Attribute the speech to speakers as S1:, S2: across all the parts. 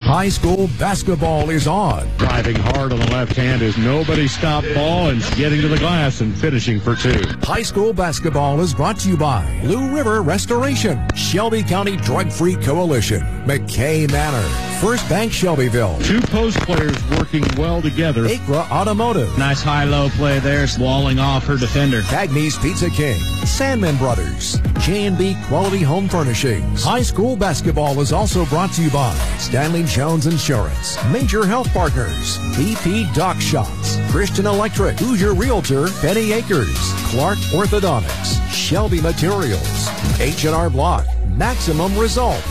S1: High school basketball is on.
S2: Driving hard on the left hand is nobody stop ball and getting to the glass and finishing for two.
S1: High school basketball is brought to you by Blue River Restoration, Shelby County Drug-Free Coalition, McKay Manor, First Bank Shelbyville.
S2: Two post players working well together.
S1: Acra Automotive.
S3: Nice high-low play there, walling off her defender.
S1: Cagney's Pizza King, Sandman Brothers, J&B Quality Home Furnishings. High school basketball is also brought to you by Stanley Jones Insurance, Major Health Partners, BP Doc Shops, Christian Electric, Hoosier Realtor, Penny Acres, Clark Orthodontics, Shelby Materials, H&R Block, Maximum Result.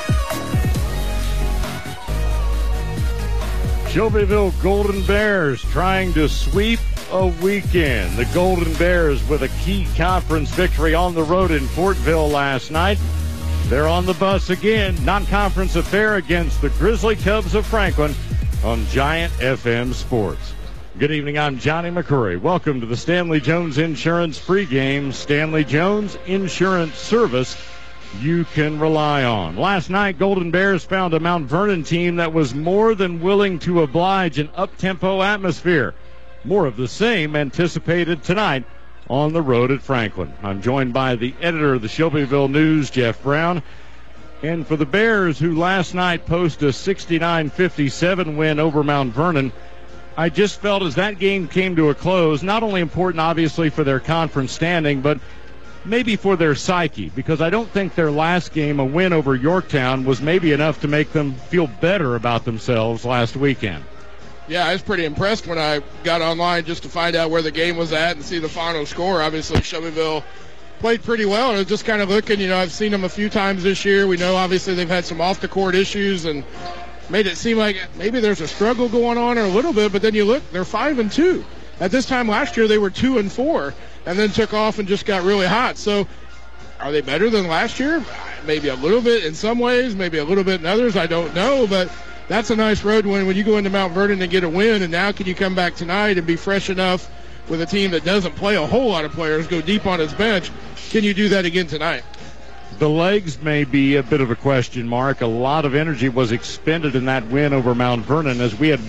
S2: Shelbyville Golden Bears trying to sweep a weekend. The Golden Bears with a key conference victory on the road in Fortville last night. They're on the bus again. Non-conference affair against the Grizzly Cubs of Franklin on Giant FM Sports. Good evening. I'm Johnny McCurry. Welcome to the Stanley Jones Insurance pregame. Stanley Jones Insurance Service you can rely on. Last night, Golden Bears found a Mount Vernon team that was more than willing to oblige an up-tempo atmosphere. More of the same anticipated tonight on the road at Franklin. I'm joined by the editor of the Shelbyville News, Jeff Brown. And for the Bears, who last night posted a 69-57 win over Mount Vernon, I just felt as that game came to a close, not only important obviously for their conference standing, but maybe for their psyche, because I don't think their last game, a win over Yorktown, was maybe enough to make them feel better about themselves last weekend.
S4: Yeah, I was pretty impressed when I got online just to find out where the game was at and see the final score. Obviously, Shelbyville played pretty well, and I was just kind of looking, I've seen them a few times this year. We know, obviously, they've had some off-the-court issues and made it seem like maybe there's a struggle going on or a little bit, but then you look, they're 5-2. At this time last year, they were 2-4, and then took off and just got really hot. So are they better than last year? Maybe a little bit in some ways, maybe a little bit in others. I don't know, but that's a nice road win when you go into Mount Vernon and get a win, and now can you come back tonight and be fresh enough with a team that doesn't play a whole lot of players, go deep on its bench? Can you do that again tonight?
S2: The legs may be a bit of a question mark. A lot of energy was expended in that win over Mount Vernon, as we had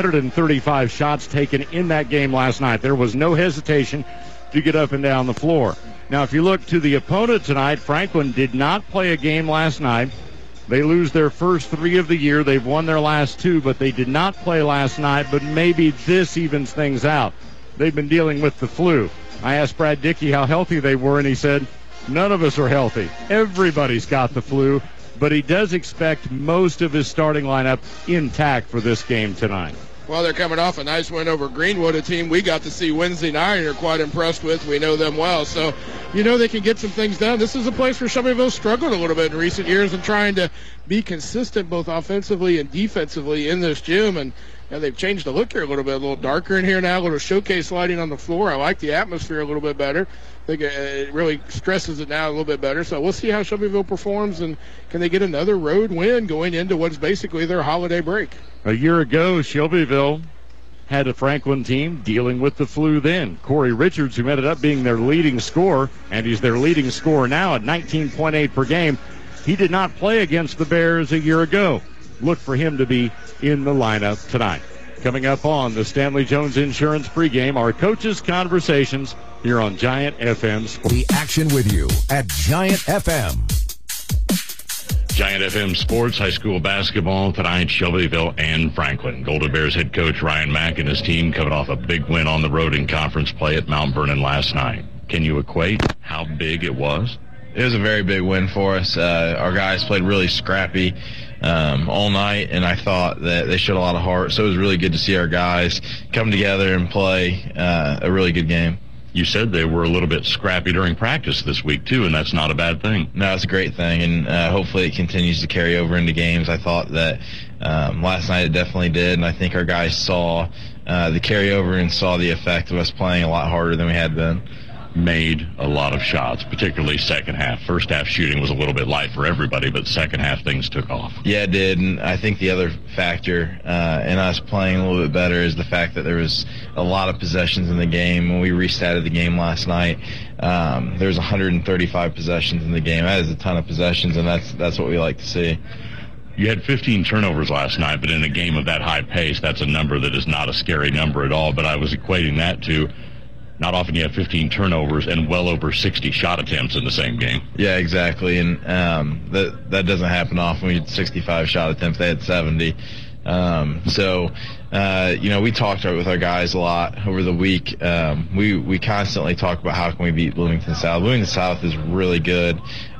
S2: 135 shots taken in that game last night. There was no hesitation to get up and down the floor. Now, if you look to the opponent tonight, Franklin did not play a game last night. They lose their first 3 of the year. They've won their last 2, but they did not play last night, but maybe this evens things out. They've been dealing with the flu. I asked Brad Dickey how healthy they were, and he said, none of us are healthy. Everybody's got the flu, but he does expect most of his starting lineup intact for this game tonight.
S4: Well, they're coming off a nice win over Greenwood, a team we got to see Wednesday night and are quite impressed with. We know them well. So, they can get some things done. This is a place where Shelbyville struggled a little bit in recent years in trying to be consistent both offensively and defensively in this gym. And they've changed the look here a little darker in here now, a little showcase lighting on the floor. I like the atmosphere a little bit better. I think it really stresses it now a little bit better. So we'll see how Shelbyville performs, and can they get another road win going into what's basically their holiday break.
S2: A year ago, Shelbyville had a Franklin team dealing with the flu then. Corey Richards, who ended up being their leading scorer, and he's their leading scorer now at 19.8 per game. He did not play against the Bears a year ago. Look for him to be in the lineup tonight. Coming up on the Stanley Jones Insurance pregame, our coaches' conversations here on Giant FM.
S1: The action with you at Giant FM.
S5: Giant FM Sports, high school basketball tonight, Shelbyville and Franklin. Golden Bears head coach Ryan Mack and his team coming off a big win on the road in conference play at Mount Vernon last night. Can you equate how big it was?
S6: It was a very big win for us. Our guys played really scrappy all night, and I thought that they showed a lot of heart. So it was really good to see our guys come together and play a really good game.
S5: You said they were a little bit scrappy during practice this week, too, and that's not a bad thing.
S6: No, it's a great thing, and hopefully it continues to carry over into games. I thought that last night it definitely did, and I think our guys saw the carryover and saw the effect of us playing a lot harder than we had been.
S5: Made a lot of shots, particularly second half. First half shooting was a little bit light for everybody, but second half things took off.
S6: Yeah, it did, and I think the other factor in us playing a little bit better is the fact that there was a lot of possessions in the game. When we restarted the game last night, there was 135 possessions in the game. That is a ton of possessions, and that's what we like to see.
S5: You had 15 turnovers last night, but in a game of that high pace, that's a number that is not a scary number at all. But I was equating that to not often you have 15 turnovers and well over 60 shot attempts in the same game.
S6: Yeah, exactly. And that doesn't happen often. We had 65 shot attempts. They had 70. We talked with our guys a lot over the week. We constantly talk about how can we beat Bloomington South. Bloomington South is really good,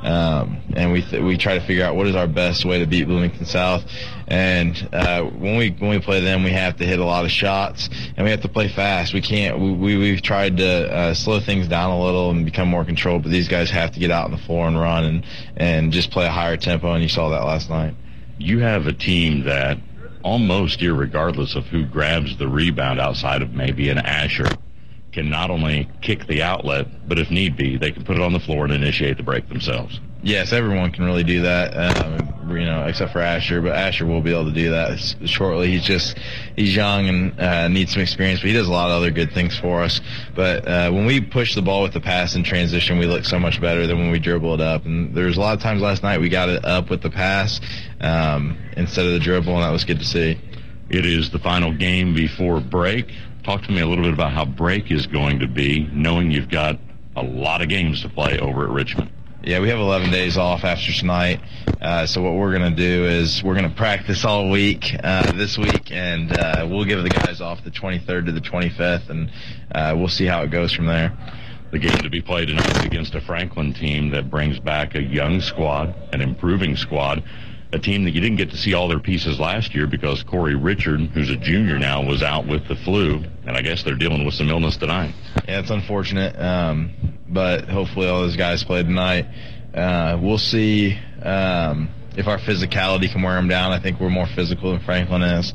S6: and we try to figure out what is our best way to beat Bloomington South. And when we play them, we have to hit a lot of shots, and we have to play fast. We can't. We've tried to slow things down a little and become more controlled, but these guys have to get out on the floor and run and just play a higher tempo. And you saw that last night.
S5: You have a team that, almost irregardless of who grabs the rebound outside of maybe an Asher, can not only kick the outlet, but if need be, they can put it on the floor and initiate the break themselves.
S6: Yes, everyone can really do that, except for Asher. But Asher will be able to do that shortly. He's young and needs some experience, but he does a lot of other good things for us. But when we push the ball with the pass in transition, we look so much better than when we dribble it up. And there's a lot of times last night we got it up with the pass instead of the dribble, and that was good to see.
S5: It is the final game before break. Talk to me a little bit about how break is going to be, knowing you've got a lot of games to play over at Richmond.
S6: Yeah, we have 11 days off after tonight. So what we're going to do is we're going to practice all week this week, and we'll give the guys off the 23rd to the 25th, and we'll see how it goes from there.
S5: The game to be played tonight is against a Franklin team that brings back a young squad, an improving squad, a team that you didn't get to see all their pieces last year because Corey Richard, who's a junior now, was out with the flu, and I guess they're dealing with some illness tonight.
S6: Yeah, it's unfortunate, but hopefully all those guys play tonight. We'll see if our physicality can wear them down. I think we're more physical than Franklin is.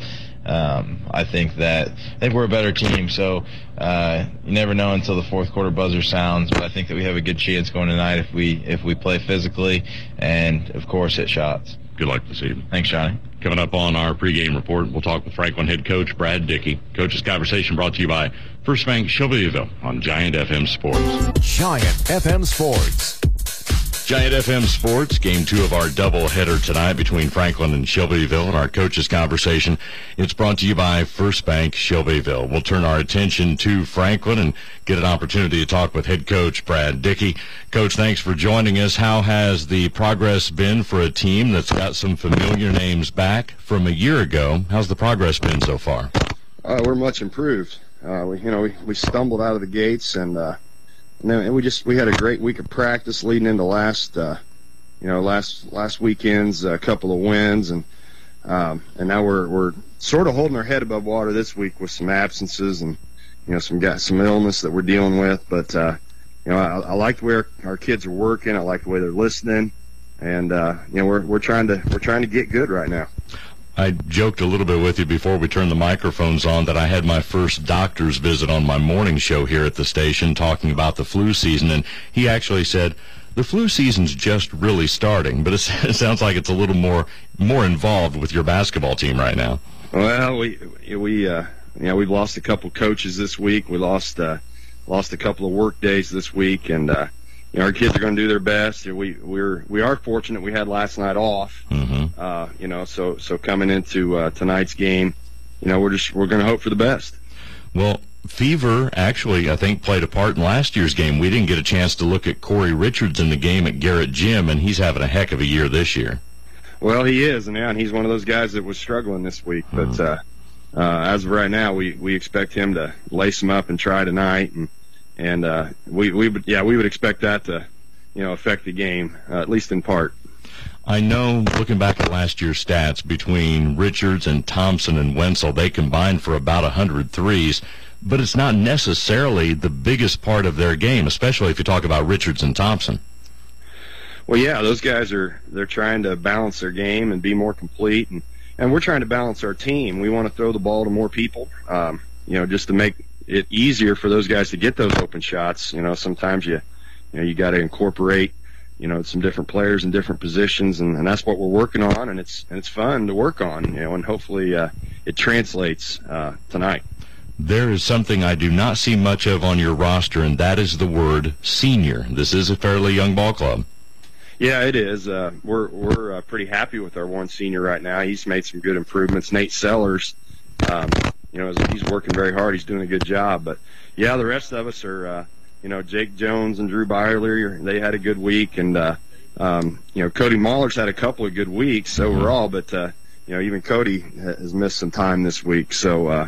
S6: I think we're a better team, so you never know until the fourth quarter buzzer sounds, but I think that we have a good chance going tonight if we play physically and, of course, hit shots.
S5: Good luck this evening.
S6: Thanks, Johnny.
S5: Coming up on our pregame report, we'll talk with Franklin head coach Brad Dickey. Coach's Conversation brought to you by First Bank Shelbyville on Giant FM Sports.
S1: Giant FM Sports.
S5: Giant FM Sports, game 2 of our doubleheader tonight between Franklin and Shelbyville. And our Coach's Conversation, it's brought to you by First Bank Shelbyville. We'll turn our attention to Franklin and get an opportunity to talk with head coach Brad Dickey. Coach, thanks for joining us. How has the progress been for a team that's got some familiar names back from a year ago? How's the progress been so far?
S7: We're much improved. We stumbled out of the gates, and we had a great week of practice leading into last weekend's couple of wins, and now we're sort of holding our head above water this week with some absences and some illness that we're dealing with. But I like the way our kids are working. I like the way they're listening, and we're trying to get good right now.
S5: I joked a little bit with you before we turned the microphones on that I had my first doctor's visit on my morning show here at the station talking about the flu season, and he actually said, the flu season's just really starting, but it sounds like it's a little more involved with your basketball team right now.
S7: Well, we've lost a couple coaches this week. We lost a couple of work days this week, and our kids are going to do their best. We are fortunate we had last night off.
S5: Mm-hmm.
S7: So coming into tonight's game, we're going to hope for the best.
S5: Well, fever actually, I think, played a part in last year's game. We didn't get a chance to look at Corey Richards in the game at Garrett Gym, and he's having a heck of a year this year.
S7: Well, he is, and he's one of those guys that was struggling this week. But as of right now, we expect him to lace him up and try tonight, and we would expect that to affect the game, at least in part.
S5: I know, looking back at last year's stats, between Richards and Thompson and Wenzel, they combined for about 100 threes, but it's not necessarily the biggest part of their game, especially if you talk about Richards and Thompson.
S7: Well, yeah, those guys they're trying to balance their game and be more complete, and we're trying to balance our team. We want to throw the ball to more people, just to make it easier for those guys to get those open shots. Sometimes you got to incorporate some different players in different positions, and that's what we're working on, and it's fun to work on, and hopefully it translates tonight.
S5: There is something I do not see much of on your roster, and that is the word senior. This is a fairly young ball club.
S7: Yeah, it is. We're pretty happy with our one senior right now. He's made some good improvements. Nate Sellers, he's working very hard. He's doing a good job. But yeah, the rest of us are, Jake Jones and Drew Byerly, they had a good week, and Cody Mahler's had a couple of good weeks overall. But even Cody has missed some time this week. So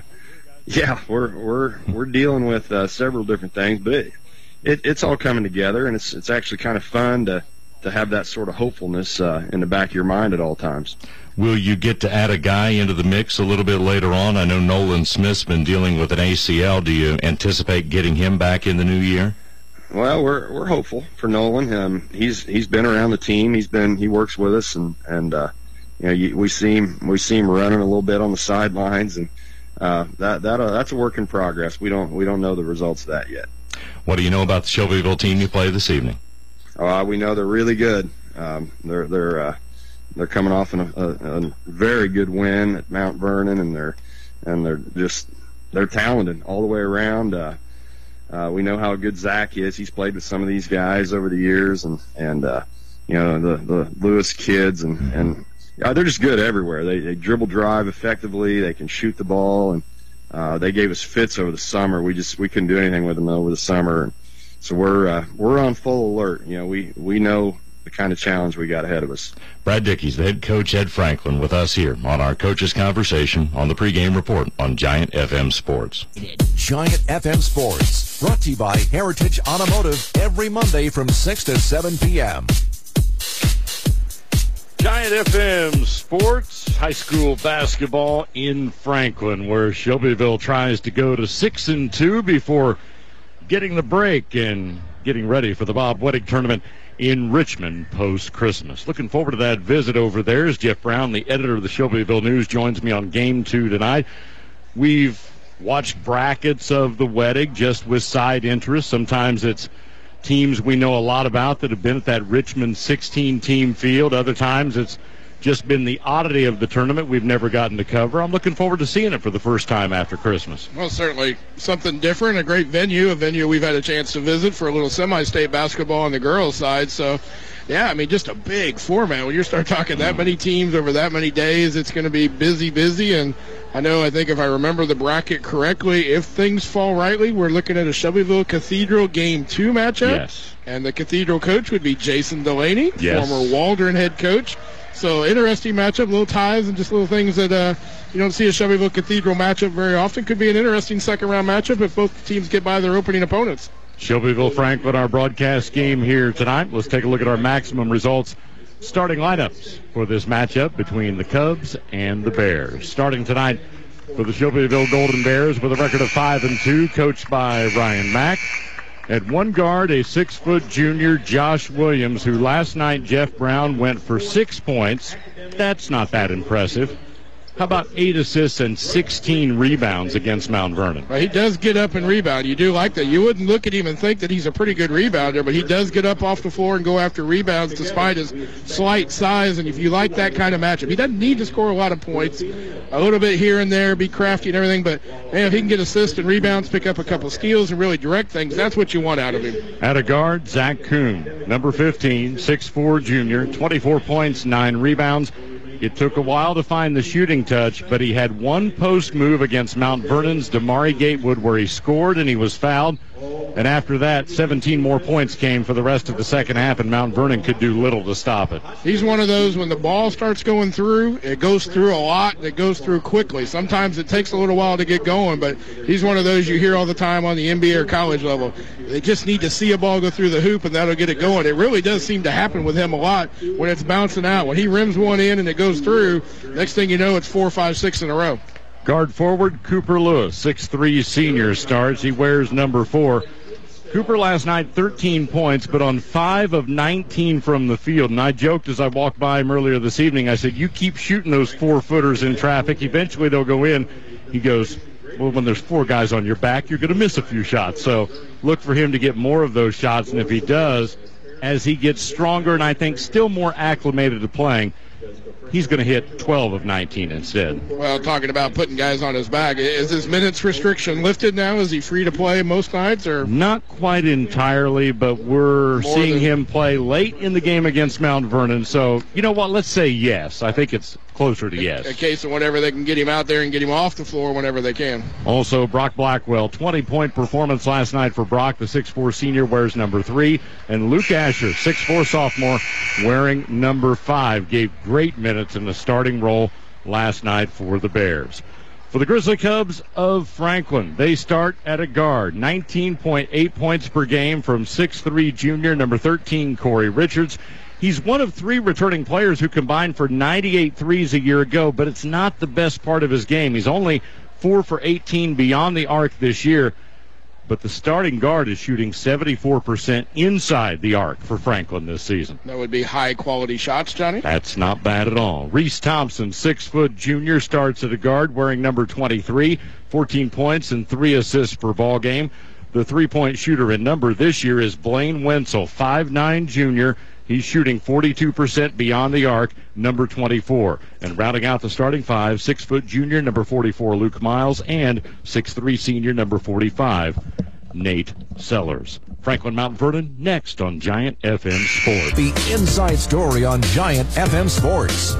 S7: we're dealing with several different things, but it's all coming together, and it's actually kind of fun to have that sort of hopefulness in the back of your mind at all times.
S5: Will you get to add a guy into the mix a little bit later on? I know Nolan Smith's been dealing with an ACL. Do you anticipate getting him back in the new year?
S7: Well, we're hopeful for Nolan. He's been around the team. He works with us, and we see him running a little bit on the sidelines, and that's a work in progress. We don't know the results of that yet.
S5: What do you know about the Shelbyville team you play this evening?
S7: We know they're really good. They're coming off a very good win at Mount Vernon, and they're talented all the way around. We know how good Zach is. He's played with some of these guys over the years, and the Lewis kids, and they're just good everywhere. They dribble drive effectively. They can shoot the ball, and they gave us fits over the summer. We couldn't do anything with them over the summer. And so we're on full alert. We know the kind of challenge we got ahead of us.
S5: Brad Dickey's the head coach, Ed Franklin, with us here on our Coaches Conversation on the pregame report on Giant FM Sports.
S1: Giant FM Sports, brought to you by Heritage Automotive every Monday from 6 to 7 p.m.
S2: Giant FM Sports, high school basketball in Franklin, where Shelbyville tries to go to 6-2 before getting the break and getting ready for the Bob Weddick tournament in Richmond post-Christmas. Looking forward to that visit over there. As Jeff Brown, the editor of the Shelbyville News, joins me on Game 2 tonight. We've watched brackets of the Weddick just with side interest. Sometimes it's teams we know a lot about that have been at that Richmond 16-team field. Other times it's just been the oddity of the tournament we've never gotten to cover. I'm looking forward to seeing it for the first time after Christmas.
S4: Well, certainly something different, a great venue, a venue we've had a chance to visit for a little semi-state basketball on the girls' side. So, yeah, just a big format. When you start talking that many teams over that many days, it's going to be busy. And I think if I remember the bracket correctly, if things fall rightly, we're looking at a Shelbyville Cathedral Game 2 matchup.
S2: Yes.
S4: And the Cathedral coach would be Jason Delaney,
S2: yes,
S4: former Waldron head coach. So interesting matchup, little ties and just little things that you don't see a Shelbyville Cathedral matchup very often. Could be an interesting second-round matchup if both teams get by their opening opponents.
S2: Shelbyville Franklin, our broadcast game here tonight. Let's take a look at our maximum results. Starting lineups for this matchup between the Cubs and the Bears. Starting tonight for the Shelbyville Golden Bears with a record of 5-2, coached by Ryan Mack. At one guard, a 6-foot junior, Josh Williams, who last night, Jeff Brown, went for 6 points. That's not that impressive. How about 8 assists and 16 rebounds against Mount Vernon?
S4: Well, he does get up and rebound. You do like that. You wouldn't look at him and think that he's a pretty good rebounder, but he does get up off the floor and go after rebounds despite his slight size. And if you like that kind of matchup, he doesn't need to score a lot of points. A little bit here and there, be crafty and everything, but man, if he can get assists and rebounds, pick up a couple steals and really direct things, that's what you want out of him.
S2: At a guard, Zach Kuhn, number 15, 6'4 junior, 24 points, 9 rebounds. It took a while to find the shooting touch, but he had one post move against Mount Vernon's Damari Gatewood where he scored and he was fouled. And after that, 17 more points came for the rest of the second half, and Mount Vernon could do little to stop it.
S4: He's one of those, when the ball starts going through, it goes through a lot, and it goes through quickly. Sometimes it takes a little while to get going, but he's one of those you hear all the time on the NBA or college level. They just need to see a ball go through the hoop, and that'll get it going. It really does seem to happen with him a lot when it's bouncing out. When he rims one in and it goes through, next thing you know, it's 4, 5, 6 in a row.
S2: Guard forward, Cooper Lewis, 6'3 senior, starts. He wears number 4. Cooper last night, 13 points, but on 5 of 19 from the field. And I joked as I walked by him earlier this evening, I said, you keep shooting those 4-footers in traffic, eventually they'll go in. He goes, well, when there's 4 guys on your back, you're going to miss a few shots. So look for him to get more of those shots, and if he does, as he gets stronger and I think still more acclimated to playing, he's going to hit 12 of 19 instead.
S4: Well, talking about putting guys on his back, is his minutes restriction lifted now? Is he free to play most nights? Or
S2: not quite entirely, but we're seeing him play late in the game against Mount Vernon. So, you know what? Let's say yes. I think it's closer to yes.
S4: In case of whenever they can get him out there and get him off the floor whenever they can.
S2: Also, Brock Blackwell, 20-point performance last night for Brock. The 6'4 senior wears number 3. And Luke Asher, 6'4 sophomore, wearing number 5. Gave great minutes in the starting role last night for the Bears. For the Grizzly Cubs of Franklin, they start at a guard. 19.8 points per game from 6'3 junior, number 13, Corey Richards. He's one of 3 returning players who combined for 98 threes a year ago, but it's not the best part of his game. He's only 4 for 18 beyond the arc this year, but the starting guard is shooting 74% inside the arc for Franklin this season.
S4: That would be high-quality shots, Johnny.
S2: That's not bad at all. Reese Thompson, 6' junior, starts at a guard wearing number 23, 14 points and 3 assists per ball game. The three-point shooter in number this year is Blaine Wenzel, 5'9 junior. He's shooting 42% beyond the arc, number 24. And rounding out the starting 5, 6' junior, number 44, Luke Miles, and 6'3 senior, number 45, Nate Sellers. Franklin Mount Vernon next on Giant FM Sports.
S1: The inside story on Giant FM Sports.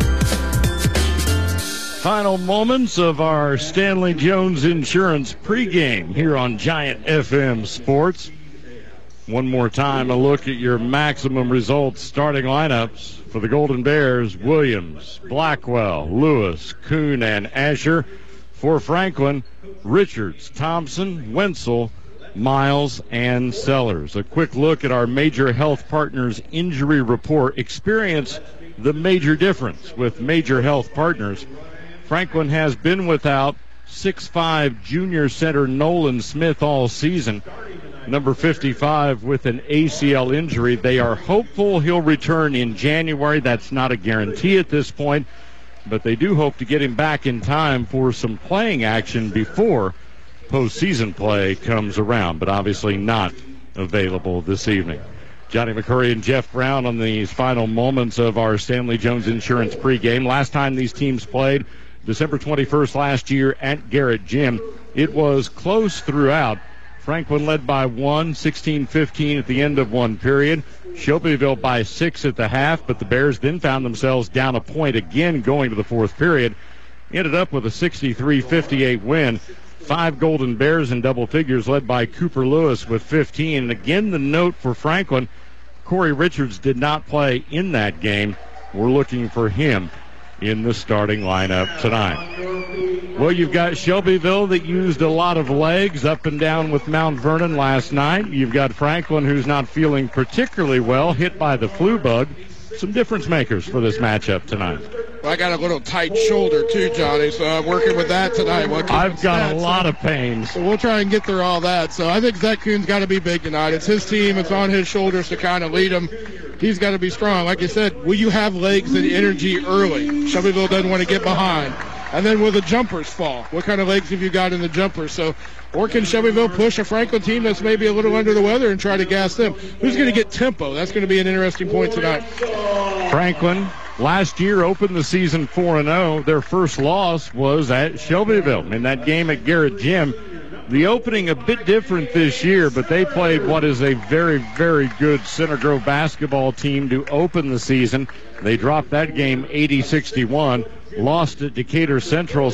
S2: Final moments of our Stanley Jones Insurance pregame here on Giant FM Sports. One more time, a look at your maximum results starting lineups for the Golden Bears: Williams, Blackwell, Lewis, Kuhn, and Asher. For Franklin, Richards, Thompson, Wenzel, Miles, and Sellers. A quick look at our Major Health Partners injury report. Experience the major difference with Major Health Partners. Franklin has been without 6'5 junior center Nolan Smith all season. Number 55 with an ACL injury. They are hopeful he'll return in January. That's not a guarantee at this point, but they do hope to get him back in time for some playing action before postseason play comes around, but obviously not available this evening. Johnny McCurry and Jeff Brown on these final moments of our Stanley Jones Insurance pregame. Last time these teams played, December 21st last year at Garrett Gym. It was close throughout. Franklin led by 1, 16-15 at the end of one period. Shelbyville by 6 at the half, but the Bears then found themselves down a point again going to the fourth period. Ended up with a 63-58 win. 5 Golden Bears in double figures led by Cooper Lewis with 15. And again, the note for Franklin, Corey Richards did not play in that game. We're looking for him in the starting lineup tonight. Well, you've got Shelbyville that used a lot of legs up and down with Mount Vernon last night. You've got Franklin, who's not feeling particularly well, hit by the flu bug. Some difference makers for this matchup tonight.
S4: Well, I got a little tight shoulder too, Johnny, so I'm working with that tonight.
S2: I've got a lot of pains.
S4: So we'll try and get through all that. So I think Zach Kuhn's got to be big tonight. It's his team. It's on his shoulders to kind of lead him. He's got to be strong. Like I said, will you have legs and energy early? Shelbyville doesn't want to get behind. And then will the jumpers fall? What kind of legs have you got in the jumpers? So, or can Shelbyville push a Franklin team that's maybe a little under the weather and try to gas them? Who's going to get tempo? That's going to be an interesting point tonight.
S2: Franklin last year opened the season 4-0. Their first loss was at Shelbyville in that game at Garrett Gym. The opening a bit different this year, but they played what is a very, very good Center Grove basketball team to open the season. They dropped that game 80-61, lost at Decatur Central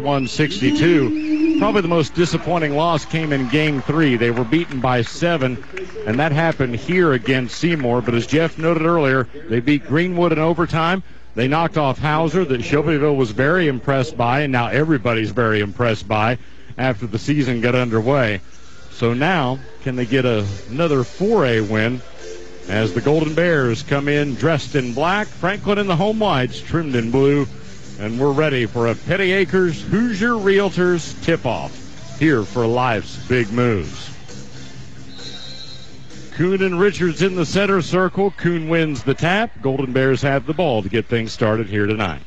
S2: 71-62. Probably the most disappointing loss came in Game 3. They were beaten by 7, and that happened here against Seymour. But as Jeff noted earlier, they beat Greenwood in overtime. They knocked off Hauser, that Shelbyville was very impressed by, and now everybody's very impressed by after the season got underway. So now, can they get another 4A win as the Golden Bears come in dressed in black, Franklin in the home whites, trimmed in blue, and we're ready for a Petty Acres Hoosier Realtors tip-off here for life's big moves. Kuhn and Richards in the center circle. Kuhn wins the tap. Golden Bears have the ball to get things started here tonight.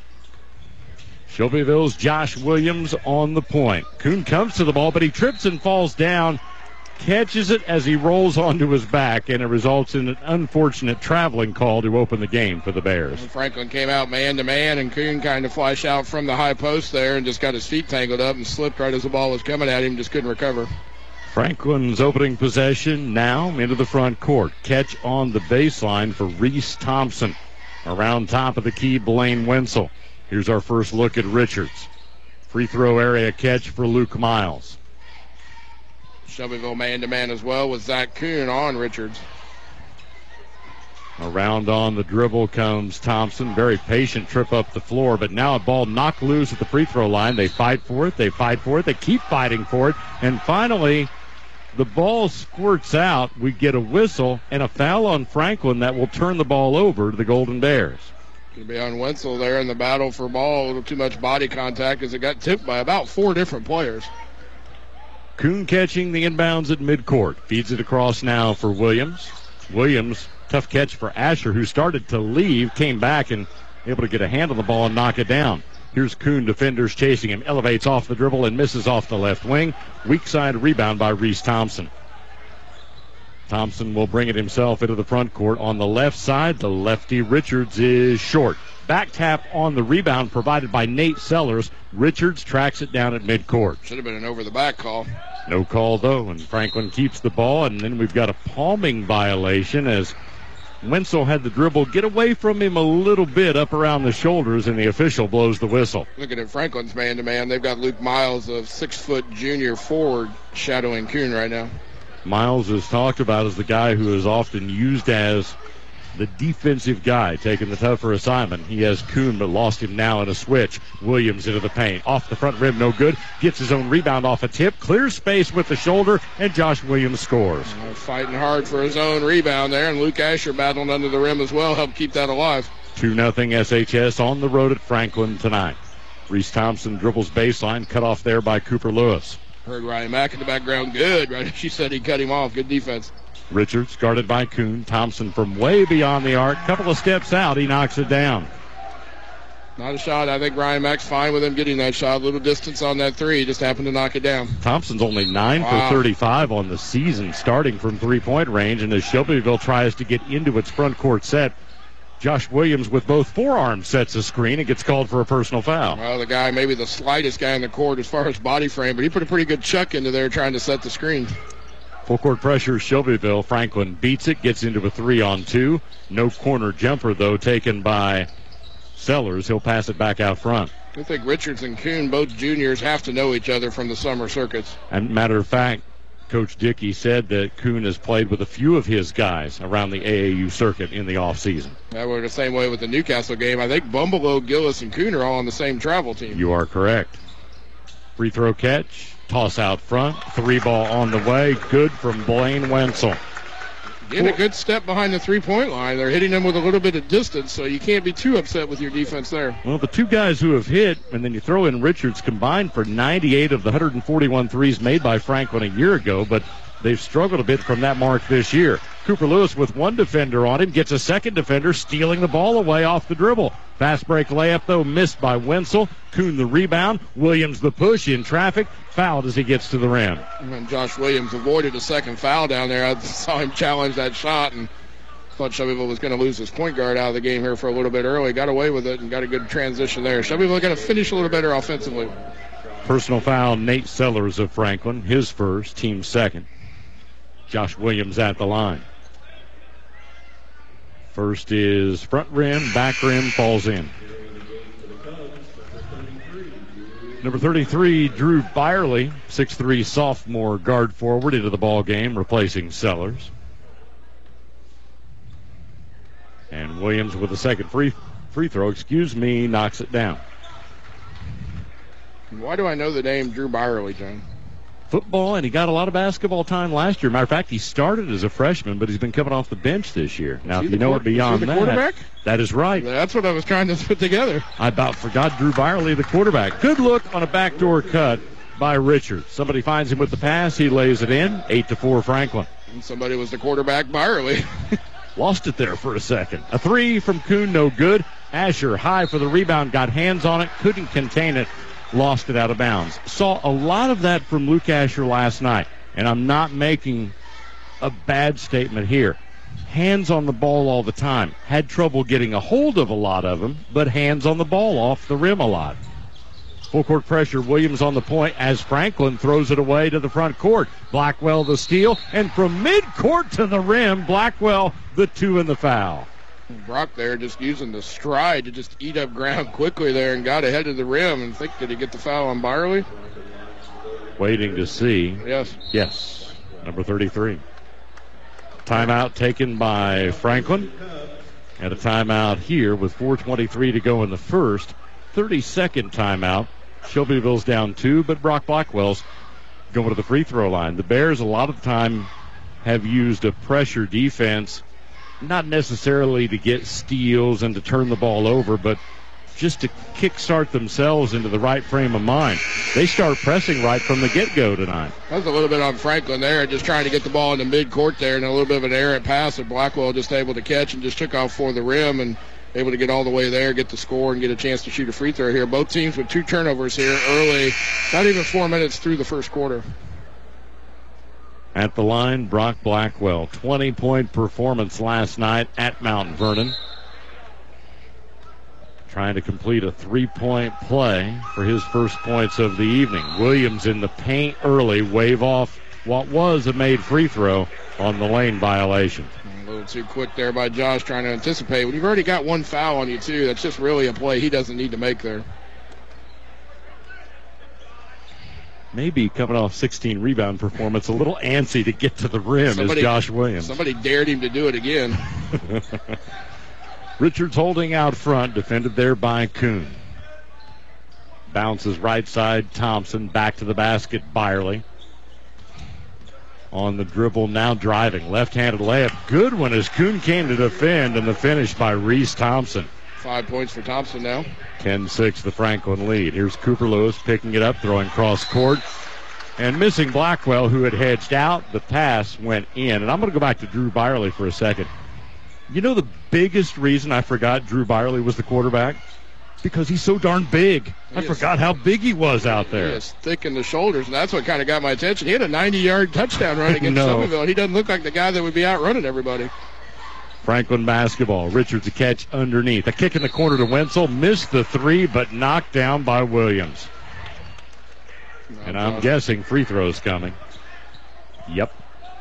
S2: Shelbyville's Josh Williams on the point. Kuhn comes to the ball, but he trips and falls down catches it as he rolls onto his back, and it results in an unfortunate traveling call to open the game for the Bears.
S4: Franklin came out man-to-man, and Kuhn kind of flashed out from the high post there and just got his feet tangled up and slipped right as the ball was coming at him, just couldn't recover.
S2: Franklin's opening possession now into the front court. Catch on the baseline for Reese Thompson. Around top of the key, Blaine Wenzel. Here's our first look at Richards. Free throw area catch for Luke Miles.
S4: Shelbyville man-to-man as well with Zach Kuhn on Richards.
S2: Around on the dribble comes Thompson. Very patient trip up the floor, but now a ball knocked loose at the free throw line. They fight for it. They keep fighting for it. And finally, the ball squirts out. We get a whistle and a foul on Franklin that will turn the ball over to the Golden Bears.
S4: Going to be on Wenzel there in the battle for ball. A little too much body contact as it got tipped by about 4 different players.
S2: Kuhn catching the inbounds at midcourt. Feeds it across now for Williams. Williams, tough catch for Asher, who started to leave, came back and able to get a hand on the ball and knock it down. Here's Kuhn, defenders chasing him. Elevates off the dribble and misses off the left wing. Weak side rebound by Reese Thompson. Thompson will bring it himself into the front court. On the left side, the lefty Richards is short. Back tap on the rebound provided by Nate Sellers. Richards tracks it down at midcourt.
S4: Should have been an over-the-back call.
S2: No call, though, and Franklin keeps the ball. And then we've got a palming violation as Wenzel had the dribble get away from him a little bit up around the shoulders, and the official blows the whistle.
S4: Looking at Franklin's man-to-man, they've got Luke Miles, a 6-foot junior forward, shadowing Kuhn right now.
S2: Miles is talked about as the guy who is often used as the defensive guy, taking the tougher assignment. He has Kuhn, but lost him now in a switch. Williams into the paint. Off the front rim, no good. Gets his own rebound off a tip. Clears space with the shoulder, and Josh Williams scores.
S4: Fighting hard for his own rebound there, and Luke Asher battling under the rim as well, helped keep that alive.
S2: 2-0 SHS on the road at Franklin tonight. Reese Thompson dribbles baseline, cut off there by Cooper Lewis.
S4: Heard Ryan Mack in the background. Good, right? She said he cut him off. Good defense.
S2: Richards guarded by Kuhn. Thompson from way beyond the arc. Couple of steps out, he knocks it down.
S4: Not a shot. I think Ryan Mack's fine with him getting that shot. A little distance on that three. Just happened to knock it down.
S2: Thompson's only 9 for 35 on the season, starting from three-point range. And as Shelbyville tries to get into its front court set, Josh Williams with both forearms sets a screen and gets called for a personal foul.
S4: Well, the guy, maybe the slightest guy in the court as far as body frame, but he put a pretty good chuck into there trying to set the screen.
S2: Full court pressure, Shelbyville. Franklin beats it, gets into a 3-on-2. No corner jumper, though, taken by Sellers. He'll pass it back out front.
S4: I think Richards and Kuhn, both juniors, have to know each other from the summer circuits.
S2: And matter of fact, Coach Dickey said that Kuhn has played with a few of his guys around the AAU circuit in the offseason.
S4: That were the same way with the Newcastle game. I think Bumbelow, Gillis, and Kuhn are all on the same travel team.
S2: You are correct. Free throw catch, toss out front, 3-ball on the way. Good from Blaine Wenzel.
S4: Getting a good step behind the three-point line. They're hitting them with a little bit of distance, so you can't be too upset with your defense there.
S2: Well, the two guys who have hit, and then you throw in Richards, combined for 98 of the 141 threes made by Franklin a year ago, but they've struggled a bit from that mark this year. Cooper Lewis with one defender on him, gets a second defender stealing the ball away off the dribble. Fast break layup, though, missed by Wenzel. Kuhn the rebound. Williams the push in traffic. Fouled as he gets to the rim.
S4: And Josh Williams avoided a second foul down there. I saw him challenge that shot and thought Shelbyville was going to lose his point guard out of the game here for a little bit early. Got away with it and got a good transition there. Shelbyville going to finish a little better offensively.
S2: Personal foul, Nate Sellers of Franklin. His first, team second. Josh Williams at the line. First is front rim, back rim, falls in. Number 33, Drew Byerly, 6'3" sophomore guard forward into the ball game, replacing Sellers. And Williams with a second free throw, knocks it down.
S4: Why do I know the name Drew Byerly, John?
S2: Football, and he got a lot of basketball time last year. Matter of fact, he started as a freshman, but he's been coming off the bench this year. Now, if you know it beyond that,
S4: quarterback?
S2: That is right.
S4: That's what I was trying to put together.
S2: I about forgot Drew Byerly, the quarterback. Good look on a backdoor cut by Richards. Somebody finds him with the pass. He lays it in. 8-4 Franklin.
S4: And somebody was the quarterback, Byerly.
S2: Lost it there for a second. A three from Kuhn, no good. Asher high for the rebound, got hands on it, couldn't contain it. Lost it out of bounds. Saw a lot of that from Luke Asher last night. and I'm not making a bad statement here. Hands on the ball all the time. Had trouble getting a hold of a lot of them, but hands on the ball off the rim a lot. Full court pressure, Williams on the point as Franklin throws it away to the front court. Blackwell the steal, and from midcourt to the rim, Blackwell the 2 and the foul.
S4: Brock there just using the stride to just eat up ground quickly there and got ahead of the rim. And think, did he get the foul on Byerly?
S2: Waiting to see.
S4: Yes,
S2: number 33. Timeout taken by Franklin. And a timeout here with 4:23 to go in the first. 32nd timeout. Shelbyville's down 2, but Brock Blackwell's going to the free throw line. The Bears a lot of the time have used a pressure defense, not necessarily to get steals and to turn the ball over, but just to kickstart themselves into the right frame of mind. They start pressing right from the get-go tonight.
S4: That was a little bit on Franklin there, just trying to get the ball in the midcourt there, and a little bit of an errant pass that Blackwell just able to catch and just took off for the rim and able to get all the way there, get the score, and get a chance to shoot a free throw here. Both teams with 2 turnovers here early, not even 4 minutes through the first quarter.
S2: At the line, Brock Blackwell, 20-point performance last night at Mount Vernon. Trying to complete a 3-point play for his first points of the evening. Williams in the paint early, wave off what was a made free throw on the lane violation.
S4: A little too quick there by Josh trying to anticipate. When you've already got 1 foul on you, too, that's just really a play he doesn't need to make there.
S2: Maybe coming off 16 rebound performance, a little antsy to get to the rim is Josh Williams.
S4: Somebody dared him to do it again.
S2: Richards holding out front, defended there by Kuhn. Bounces right side, Thompson, back to the basket, Byerly. On the dribble, now driving, left-handed layup. Good one as Kuhn came to defend, and the finish by Reese Thompson.
S4: 5 points for Thompson now.
S2: 10-6 the Franklin lead. Here's Cooper Lewis picking it up, throwing cross court, and missing Blackwell, who had hedged out. The pass went in, and I'm going to go back to Drew Byerly for a second. You know the biggest reason I forgot Drew Byerly was the quarterback? Because he's so darn big. I forgot how big he was out there.
S4: He is thick in the shoulders, and that's what kind of got my attention. He had a 90-yard touchdown run against Somerville. He doesn't look like the guy that would be outrunning everybody.
S2: Franklin basketball. Richards a catch underneath. A kick in the corner to Wenzel. Missed the 3, but knocked down by Williams. And I'm guessing free throws coming. Yep.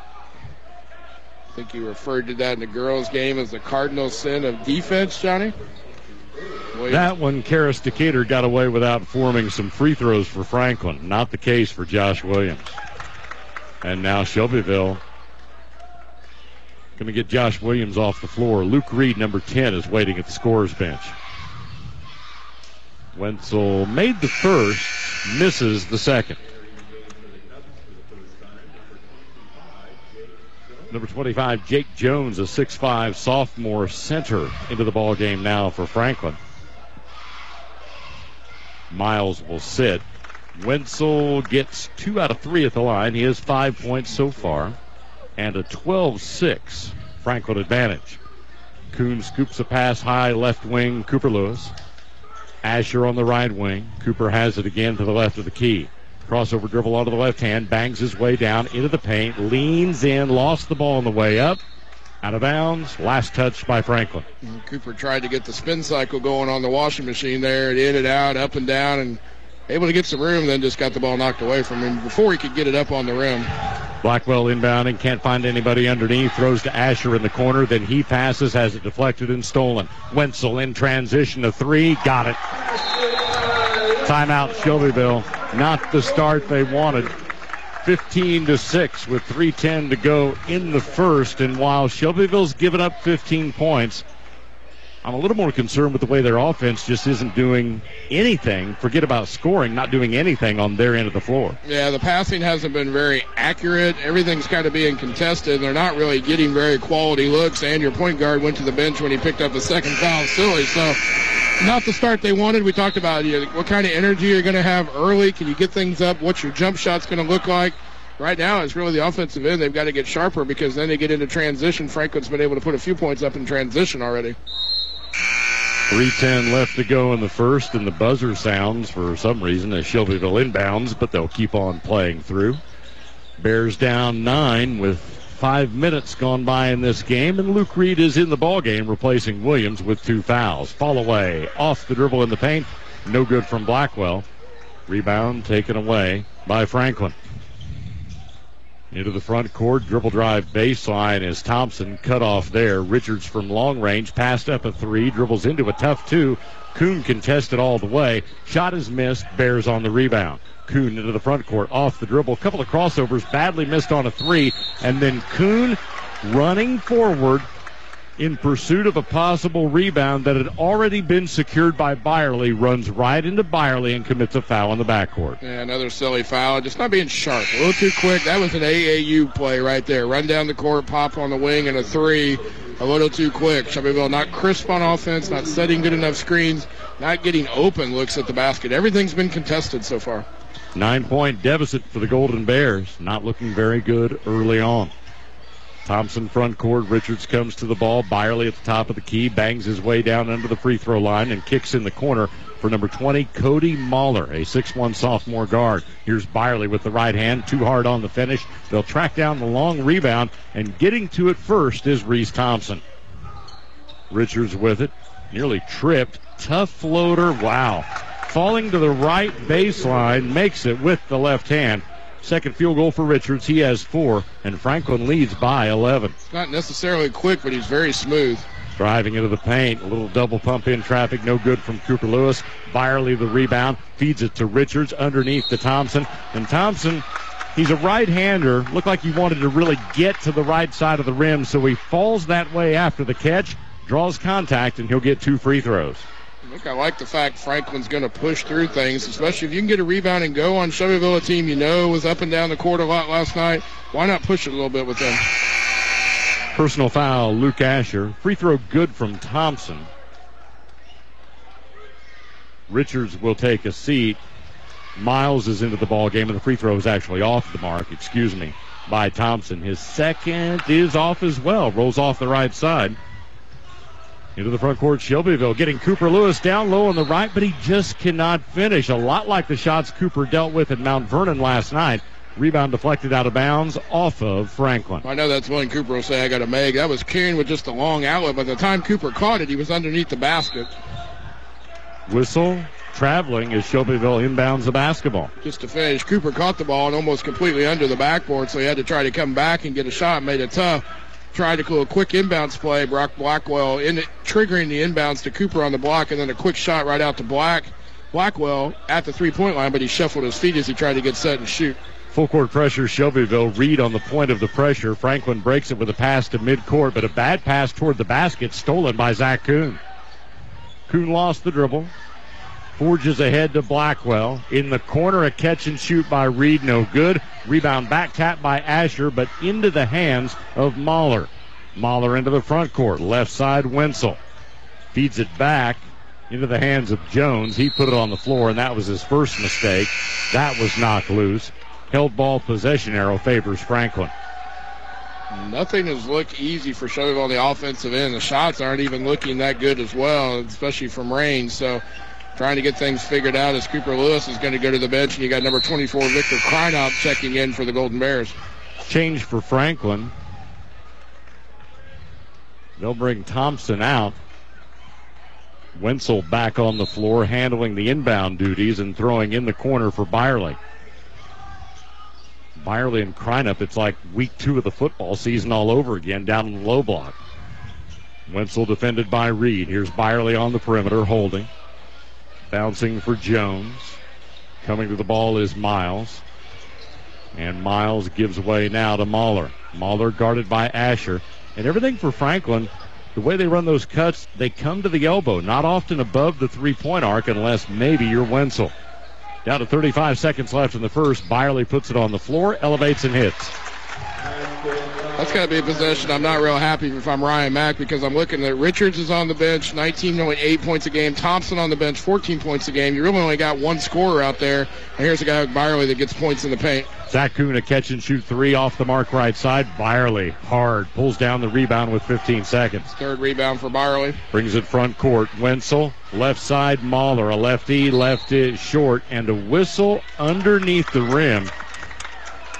S4: I think you referred to that in the girls' game as the cardinal sin of defense, Johnny. Williams.
S2: That one, Karis Decatur got away without forming some free throws for Franklin. Not the case for Josh Williams. And now Shelbyville going to get Josh Williams off the floor. Luke Reed, number 10, is waiting at the scorer's bench. Wenzel made the first, misses the second. Number 25, Jake Jones, a 6'5" sophomore center, into the ball game now for Franklin. Miles will sit. Wenzel gets 2 out of 3 at the line. He has 5 points so far, and a 12-6 Franklin advantage. Kuhn scoops a pass high left wing, Cooper Lewis. Asher on the right wing. Cooper has it again to the left of the key. Crossover dribble onto the left hand, bangs his way down into the paint, leans in, lost the ball on the way up. Out of bounds, last touch by Franklin.
S4: Cooper tried to get the spin cycle going on the washing machine there. It in and out, up and down, and able to get some room, then just got the ball knocked away from him before he could get it up on the rim.
S2: Blackwell inbounding, can't find anybody underneath, throws to Asher in the corner, then he passes, has it deflected and stolen. Wenzel in transition to 3, got it. Timeout, Shelbyville. Not the start they wanted. 15-6 with 3:10 to go in the first, and while Shelbyville's given up 15 points, I'm a little more concerned with the way their offense just isn't doing anything. Forget about scoring, not doing anything on their end of the floor.
S4: Yeah, the passing hasn't been very accurate. Everything's kind of being contested. They're not really getting very quality looks, and your point guard went to the bench when he picked up the second foul silly. So not the start they wanted. We talked about what kind of energy you're going to have early. Can you get things up? What's your jump shot's going to look like? Right now, it's really the offensive end. They've got to get sharper because then they get into transition. Franklin's been able to put a few points up in transition already.
S2: 3:10 left to go in the first, and the buzzer sounds for some reason as Shelbyville inbounds, but they'll keep on playing through. Bears down 9 with 5 minutes gone by in this game, and Luke Reed is in the ballgame, replacing Williams with 2 fouls. Fall away, off the dribble in the paint, no good from Blackwell. Rebound taken away by Franklin. Into the front court, dribble drive baseline as Thompson cut off there. Richards from long range, passed up a 3, dribbles into a tough 2. Kuhn contested all the way. Shot is missed, Bears on the rebound. Kuhn into the front court, off the dribble, couple of crossovers, badly missed on a 3, and then Kuhn running forward in pursuit of a possible rebound that had already been secured by Byerly, runs right into Byerly and commits a foul in the backcourt.
S4: Yeah, another silly foul, just not being sharp, a little too quick. That was an AAU play right there. Run down the court, pop on the wing, and a 3. A little too quick. Shelbyville not crisp on offense, not setting good enough screens, not getting open looks at the basket. Everything's been contested so far.
S2: 9-point deficit for the Golden Bears. Not looking very good early on. Thompson front court. Richards comes to the ball. Byerly at the top of the key. Bangs his way down under the free throw line and kicks in the corner for number 20, Cody Mahler, a 6'1 sophomore guard. Here's Byerly with the right hand. Too hard on the finish. They'll track down the long rebound, and getting to it first is Reese Thompson. Richards with it. Nearly tripped. Tough floater. Wow. Falling to the right baseline. Makes it with the left hand. Second field goal for Richards. He has 4, and Franklin leads by 11.
S4: It's not necessarily quick, but he's very smooth.
S2: Driving into the paint. A little double pump in traffic. No good from Cooper Lewis. Byerly the rebound. Feeds it to Richards underneath to Thompson. And Thompson, he's a right-hander. Looked like he wanted to really get to the right side of the rim, so he falls that way after the catch, draws contact, and he'll get 2 free throws.
S4: I like the fact Franklin's going to push through things, especially if you can get a rebound and go on Shelbyville, a team you know was up and down the court a lot last night. Why not push it a little bit with them?
S2: Personal foul, Luke Asher. Free throw good from Thompson. Richards will take a seat. Miles is into the ball game, and the free throw is actually off the mark, by Thompson. His second is off as well. Rolls off the right side. Into the front court, Shelbyville getting Cooper Lewis down low on the right, but he just cannot finish. A lot like the shots Cooper dealt with at Mount Vernon last night. Rebound deflected out of bounds off of Franklin.
S4: I know that's one Cooper will say I got to make. That was Kuhn with just a long outlet. By the time Cooper caught it, he was underneath the basket.
S2: Whistle traveling as Shelbyville inbounds the basketball.
S4: Just to finish, Cooper caught the ball and almost completely under the backboard, so he had to try to come back and get a shot. Made it tough. Tried to do a quick inbounds play. Brock Blackwell triggering the inbounds to Cooper on the block, and then a quick shot right out to Blackwell at the three-point line, but he shuffled his feet as he tried to get set and shoot.
S2: Full court pressure, Shelbyville. Reed on the point of the pressure. Franklin breaks it with a pass to midcourt, but a bad pass toward the basket, stolen by Zach Kuhn. Kuhn lost the dribble. Forges ahead to Blackwell. In the corner, a catch and shoot by Reed, no good. Rebound back tap by Asher, but into the hands of Mahler. Mahler into the front court. Left side, Wenzel. Feeds it back into the hands of Jones. He put it on the floor, and that was his first mistake. That was knocked loose. Held ball possession arrow favors Franklin.
S4: Nothing has looked easy for Shelbyville on the offensive end. The shots aren't even looking that good as well, especially from range. So trying to get things figured out as Cooper Lewis is going to go to the bench, and you got number 24, Victor Kreinop, checking in for the Golden Bears.
S2: Change for Franklin. They'll bring Thompson out. Wenzel back on the floor, handling the inbound duties and throwing in the corner for Byerly. Byerly and Kreinop, it's like week 2 of the football season all over again down in the low block. Wenzel defended by Reed. Here's Byerly on the perimeter, holding. Bouncing for Jones. Coming to the ball is Miles. And Miles gives way now to Mahler. Mahler guarded by Asher. And everything for Franklin, the way they run those cuts, they come to the elbow. Not often above the three-point arc unless maybe you're Wenzel. Down to 35 seconds left in the first. Byerly puts it on the floor, elevates and hits.
S4: That's got to be a possession. I'm not real happy if I'm Ryan Mack, because I'm looking at Richards is on the bench, 19.8 points a game. Thompson on the bench, 14 points a game. You really only got one scorer out there. And here's a guy like Byerly that gets points in the paint.
S2: Zach Kuhn, a catch and shoot 3 off the mark right side. Byerly hard, pulls down the rebound with 15 seconds.
S4: Third rebound for Byerly.
S2: Brings it front court. Wenzel, left side, Mahler, a lefty, left it short, and a whistle underneath the rim.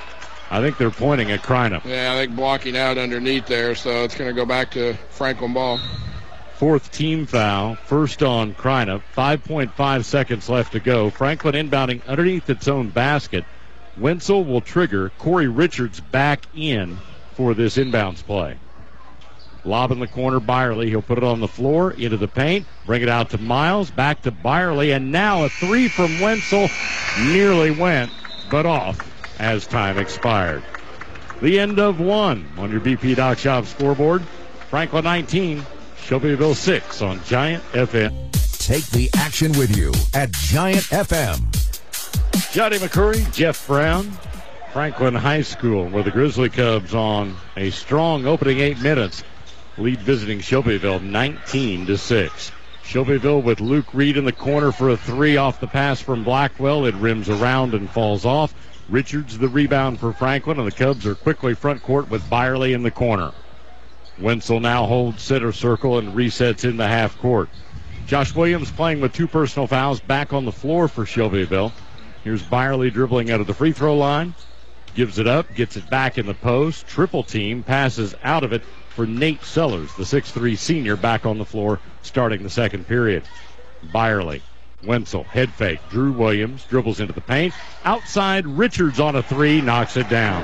S2: I think they're pointing at Crinum.
S4: Yeah, I think blocking out underneath there, so it's going to go back to Franklin ball.
S2: Fourth team foul, first on Crinum. 5.5 seconds left to go. Franklin inbounding underneath its own basket. Wenzel will trigger. Corey Richards back in for this inbounds play. Lob in the corner, Byerly. He'll put it on the floor, into the paint, bring it out to Miles, back to Byerly, and now a three from Wenzel. Nearly went, but off as time expired. The end of one on your BP Dock Shop scoreboard. Franklin 19, Shelbyville 6 on Giant FM.
S1: Take the action with you at Giant FM.
S2: Johnny McCurry, Jeff Brown, Franklin High School, where the Grizzly Cubs on a strong opening 8 minutes lead visiting Shelbyville 19-6. Shelbyville with Luke Reed in the corner for a three off the pass from Blackwell. It rims around and falls off. Richards the rebound for Franklin, and the Cubs are quickly front court with Byerly in the corner. Wenzel now holds center circle and resets in the half court. Josh Williams playing with 2 personal fouls back on the floor for Shelbyville. Here's Byerly dribbling out of the free throw line. Gives it up, gets it back in the post. Triple team, passes out of it for Nate Sellers, the 6'3 senior, back on the floor starting the second period. Byerly. Wenzel, head fake. Drew Williams dribbles into the paint. Outside, Richards on a three, knocks it down.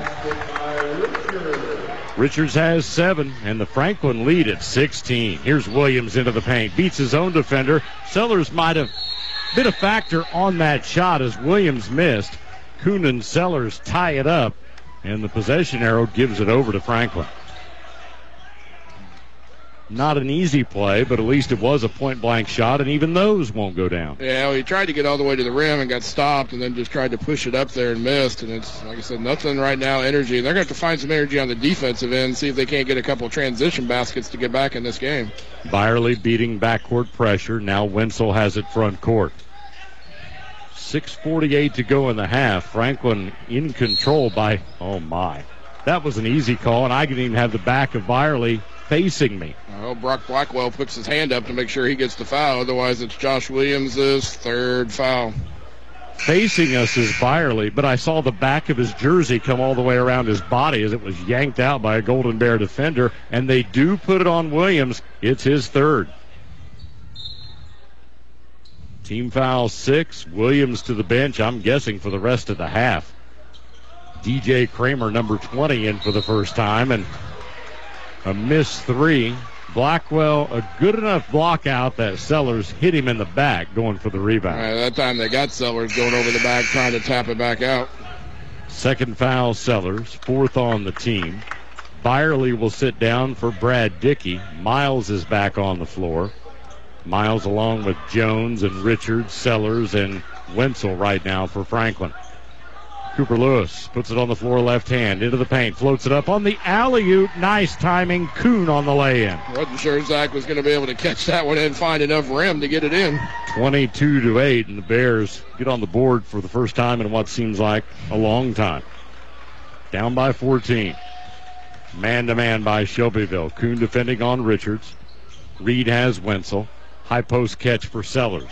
S2: Richards has 7, and the Franklin lead at 16. Here's Williams into the paint. Beats his own defender. Sellers might have been a factor on that shot as Williams missed. Kuhn and Sellers tie it up, and the possession arrow gives it over to Franklin. Not an easy play, but at least it was a point-blank shot, and even those won't go down.
S4: Yeah, well, he tried to get all the way to the rim and got stopped, and then just tried to push it up there and missed. And it's, like I said, nothing right now, energy. They're going to have to find some energy on the defensive end, see if they can't get a couple transition baskets to get back in this game.
S2: Byerly beating backcourt pressure. Now Wenzel has it front court. 6:48 to go in the half. Franklin in control by, oh my. That was an easy call, and I didn't even have the back of Byerly facing me.
S4: Well, Brock Blackwell puts his hand up to make sure he gets the foul. Otherwise, it's Josh Williams' third foul.
S2: Facing us is Byerly, but I saw the back of his jersey come all the way around his body as it was yanked out by a Golden Bear defender, and they do put it on Williams. It's his third. Team foul 6. Williams to the bench, I'm guessing, for the rest of the half. DJ Kramer, number 20, in for the first time, and a missed 3. Blackwell, a good enough block out that Sellers hit him in the back going for the rebound.
S4: That time they got Sellers going over the back trying to tap it back out.
S2: Second foul, Sellers, 4th on the team. Byerly will sit down for Brad Dickey. Miles is back on the floor. Miles along with Jones and Richards, Sellers, and Wenzel right now for Franklin. Cooper Lewis puts it on the floor left hand, into the paint, floats it up on the alley-oop. Nice timing. Kuhn on the lay-in.
S4: Wasn't sure Zach was going to be able to catch that one and find enough rim to get it in.
S2: 22-8, and the Bears get on the board for the first time in what seems like a long time. Down by 14. Man-to-man by Shelbyville. Kuhn defending on Richards. Reed has Wenzel. High post catch for Sellers.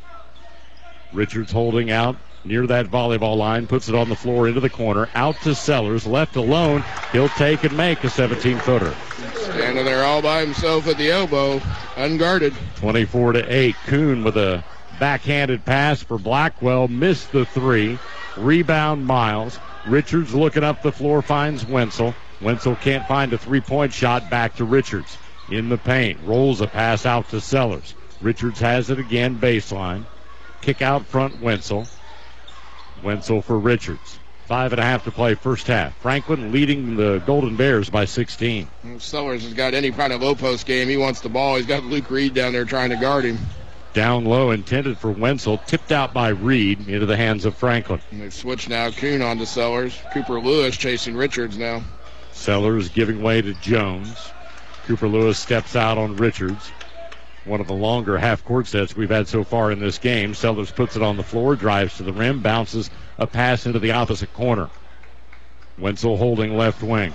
S2: Richards holding out near that volleyball line, puts it on the floor into the corner, out to Sellers, left alone. He'll take and make a 17-footer.
S4: Standing there all by himself at the elbow, unguarded.
S2: 24-8. Kuhn with a backhanded pass for Blackwell, missed the 3. Rebound Miles. Richards looking up the floor, finds Wenzel. Wenzel can't find a three-point shot, back to Richards. In the paint, rolls a pass out to Sellers. Richards has it again, baseline. Kick out front, Wenzel. Wenzel for Richards. 5.5 to play first half. Franklin leading the Golden Bears by 16.
S4: Sellers has got any kind of low post game. He wants the ball. He's got Luke Reed down there trying to guard him.
S2: Down low, intended for Wenzel, tipped out by Reed into the hands of Franklin.
S4: And they've switched now. Kuhn on to Sellers. Cooper Lewis chasing Richards now.
S2: Sellers giving way to Jones. Cooper Lewis steps out on Richards. One of the longer half-court sets we've had so far in this game. Sellers puts it on the floor, drives to the rim, bounces a pass into the opposite corner. Wenzel holding left wing.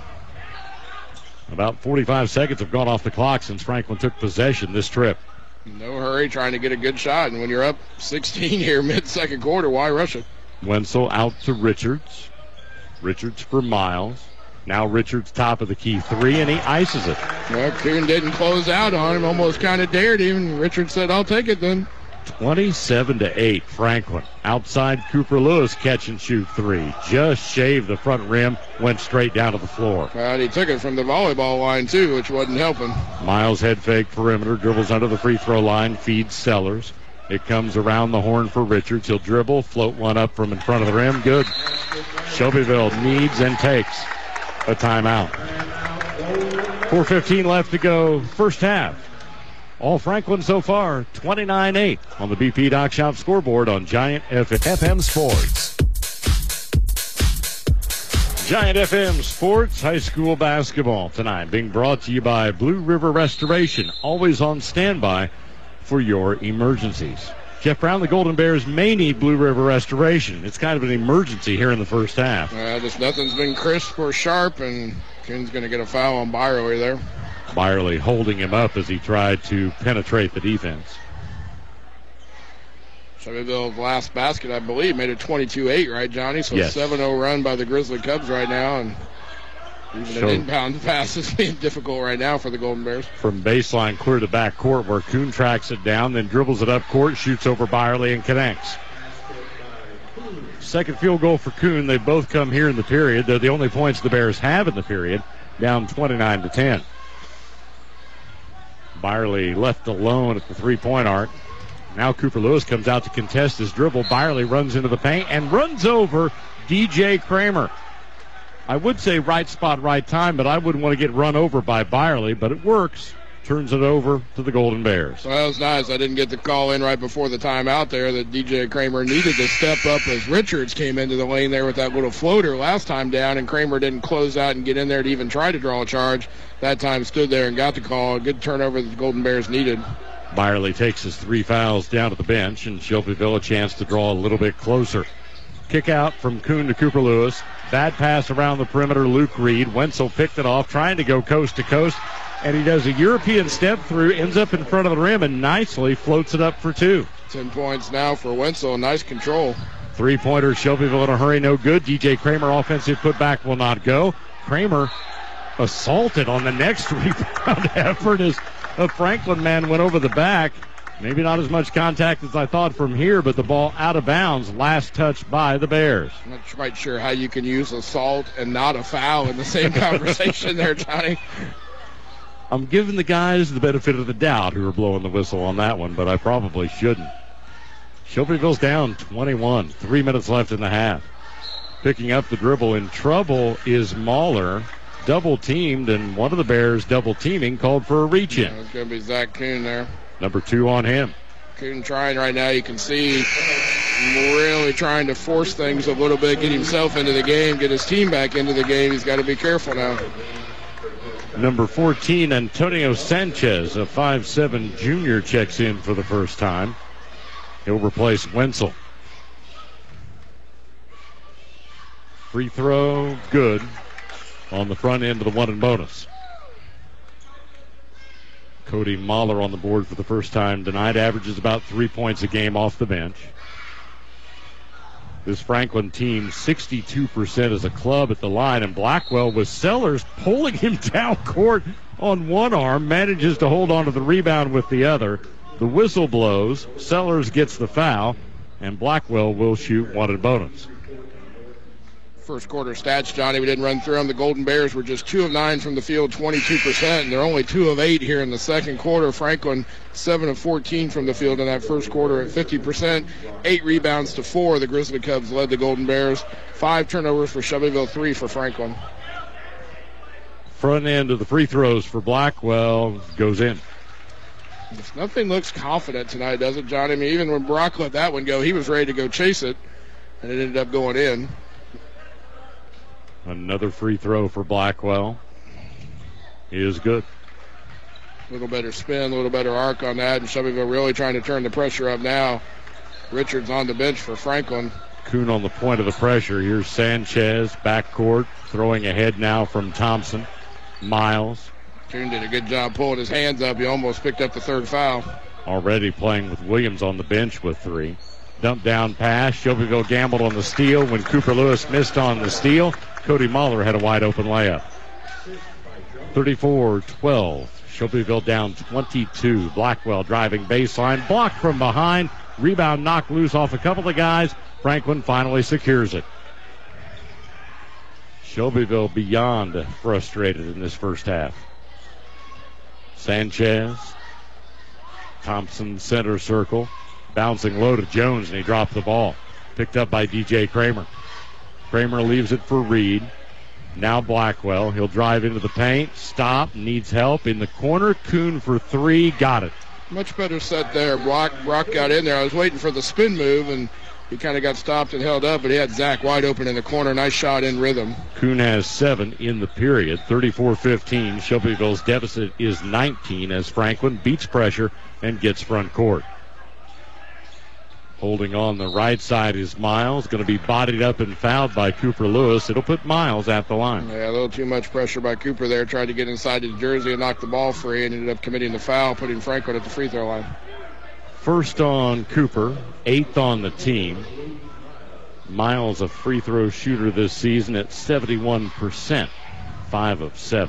S2: About 45 seconds have gone off the clock since Franklin took possession this trip.
S4: No hurry, trying to get a good shot. And when you're up 16 here mid-second quarter, why rush it?
S2: Wenzel out to Richards. Richards for Miles. Now Richards top of the key three, and he ices it.
S4: Well, Kuhn didn't close out on him, almost kind of dared him. Richards said, I'll take it then.
S2: 27-8, Franklin. Outside Cooper Lewis, catch and shoot three. Just shaved the front rim, went straight down to the floor.
S4: Well, he took it from the volleyball line, too, which wasn't helping.
S2: Miles head fake perimeter, dribbles under the free throw line, feeds Sellers. It comes around the horn for Richards. He'll dribble, float one up from in front of the rim. Good. Shelbyville needs and takes a timeout. 4:15 left to go, first half. All Franklin so far, 29-8 on the BP Dock Shop scoreboard on Giant
S1: FM Sports.
S2: Giant FM Sports high school basketball tonight being brought to you by Blue River Restoration, always on standby for your emergencies. Jeff Brown, the Golden Bears may need Blue River Restoration. It's kind of an emergency here in the first half.
S4: Just nothing's been crisp or sharp, and Kuhn's going to get a foul on Byerly there.
S2: Byerly holding him up as he tried to penetrate the defense.
S4: Shelbyville's last basket, I believe, made it 22-8, right, Johnny? So
S2: yes.
S4: 7-0 run by the Grizzly Cubs right now, and even an inbound pass is being difficult right now for the Golden Bears.
S2: From baseline clear to back court where Kuhn tracks it down, then dribbles it up court, shoots over Byerly and connects. Second field goal for Kuhn. They both come here in the period. They're the only points the Bears have in the period, down 29-10. Byerly left alone at the three-point arc. Now Cooper Lewis comes out to contest his dribble. Byerly runs into the paint and runs over DJ Kramer. I would say right spot, right time, but I wouldn't want to get run over by Byerly, but it works. Turns it over to the Golden Bears.
S4: Well, that was nice. I didn't get the call in right before the timeout there that DJ Kramer needed to step up as Richards came into the lane there with that little floater last time down, and Kramer didn't close out and get in there to even try to draw a charge. That time stood there and got the call. A good turnover that the Golden Bears needed.
S2: Byerly takes his 3 fouls down to the bench, and Shelbyville a chance to draw a little bit closer. Kick out from Kuhn to Cooper Lewis. Bad pass around the perimeter, Luke Reed. Wenzel picked it off, trying to go coast to coast. And he does a European step through, ends up in front of the rim, and nicely floats it up for 2.
S4: 10 points now for Wenzel. Nice control.
S2: 3-pointer, Shelbyville in a hurry, no good. DJ Kramer, offensive putback will not go. Kramer assaulted on the next rebound effort as a Franklin man went over the back. Maybe not as much contact as I thought from here, but the ball out of bounds, last touch by the Bears.
S4: I'm not quite sure how you can use assault and not a foul in the same conversation there, Johnny.
S2: I'm giving the guys the benefit of the doubt who are blowing the whistle on that one, but I probably shouldn't. Shelbyville's down 21. 3 minutes left in the half. Picking up the dribble in trouble is Mahler. Double teamed, and one of the Bears double teaming called for a reach in.
S4: It's going to be Zach Kuhn there.
S2: Number 2 on him.
S4: Kuhn trying right now. You can see really trying to force things a little bit, get himself into the game, get his team back into the game. He's got to be careful now.
S2: Number 14, Antonio Sanchez, a 5'7 junior, checks in for the first time. He'll replace Wenzel. Free throw, good, on the front end of the one and bonus. Cody Mahler on the board for the first time tonight, averages about 3 points a game off the bench. This Franklin team, 62% as a club at the line, and Blackwell with Sellers pulling him down court on one arm, manages to hold on to the rebound with the other. The whistle blows, Sellers gets the foul, and Blackwell will shoot one and bonus.
S4: First quarter stats, Johnny, we didn't run through them. The Golden Bears were just 2 of 9 from the field, 22%, and they're only 2 of 8 here in the second quarter. Franklin, 7 of 14 from the field in that first quarter at 50%. 8 rebounds to 4. The Grizzly Cubs led the Golden Bears. 5 turnovers for Shelbyville, 3 for Franklin.
S2: Front end of the free throws for Blackwell goes in.
S4: Nothing looks confident tonight, does it, Johnny? I mean, even when Brock let that one go, he was ready to go chase it, and it ended up going in.
S2: Another free throw for Blackwell. He is good.
S4: A little better spin, a little better arc on that, and Shelbyville really trying to turn the pressure up now. Richards on the bench for Franklin.
S2: Kuhn on the point of the pressure. Here's Sanchez, backcourt, throwing ahead now from Thompson. Miles.
S4: Kuhn did a good job pulling his hands up. He almost picked up the 3rd foul.
S2: Already playing with Williams on the bench with 3. Dump down pass. Shelbyville gambled on the steal when Cooper Lewis missed on the steal. Cody Mahler had a wide open layup. 34-12. Shelbyville down 22. Blackwell driving baseline. Blocked from behind. Rebound knocked loose off a couple of guys. Franklin finally secures it. Shelbyville beyond frustrated in this first half. Sanchez. Thompson center circle. Bouncing low to Jones, and he dropped the ball. Picked up by DJ Kramer. Kramer leaves it for Reed. Now Blackwell. He'll drive into the paint. Stop. Needs help. In the corner. Kuhn for three. Got it.
S4: Much better set there. Brock got in there. I was waiting for the spin move, and he kind of got stopped and held up, but he had Zach wide open in the corner. Nice shot in rhythm.
S2: Kuhn has 7 in the period. 34-15. Shelbyville's deficit is 19 as Franklin beats pressure and gets front court. Holding on the right side is Miles. Going to be bodied up and fouled by Cooper Lewis. It'll put Miles at the line.
S4: Yeah, a little too much pressure by Cooper there. Tried to get inside his jersey and knock the ball free and ended up committing the foul, putting Franklin at the free throw line.
S2: First on Cooper, 8th on the team. Miles, a free throw shooter this season at 71%, 5 of 7.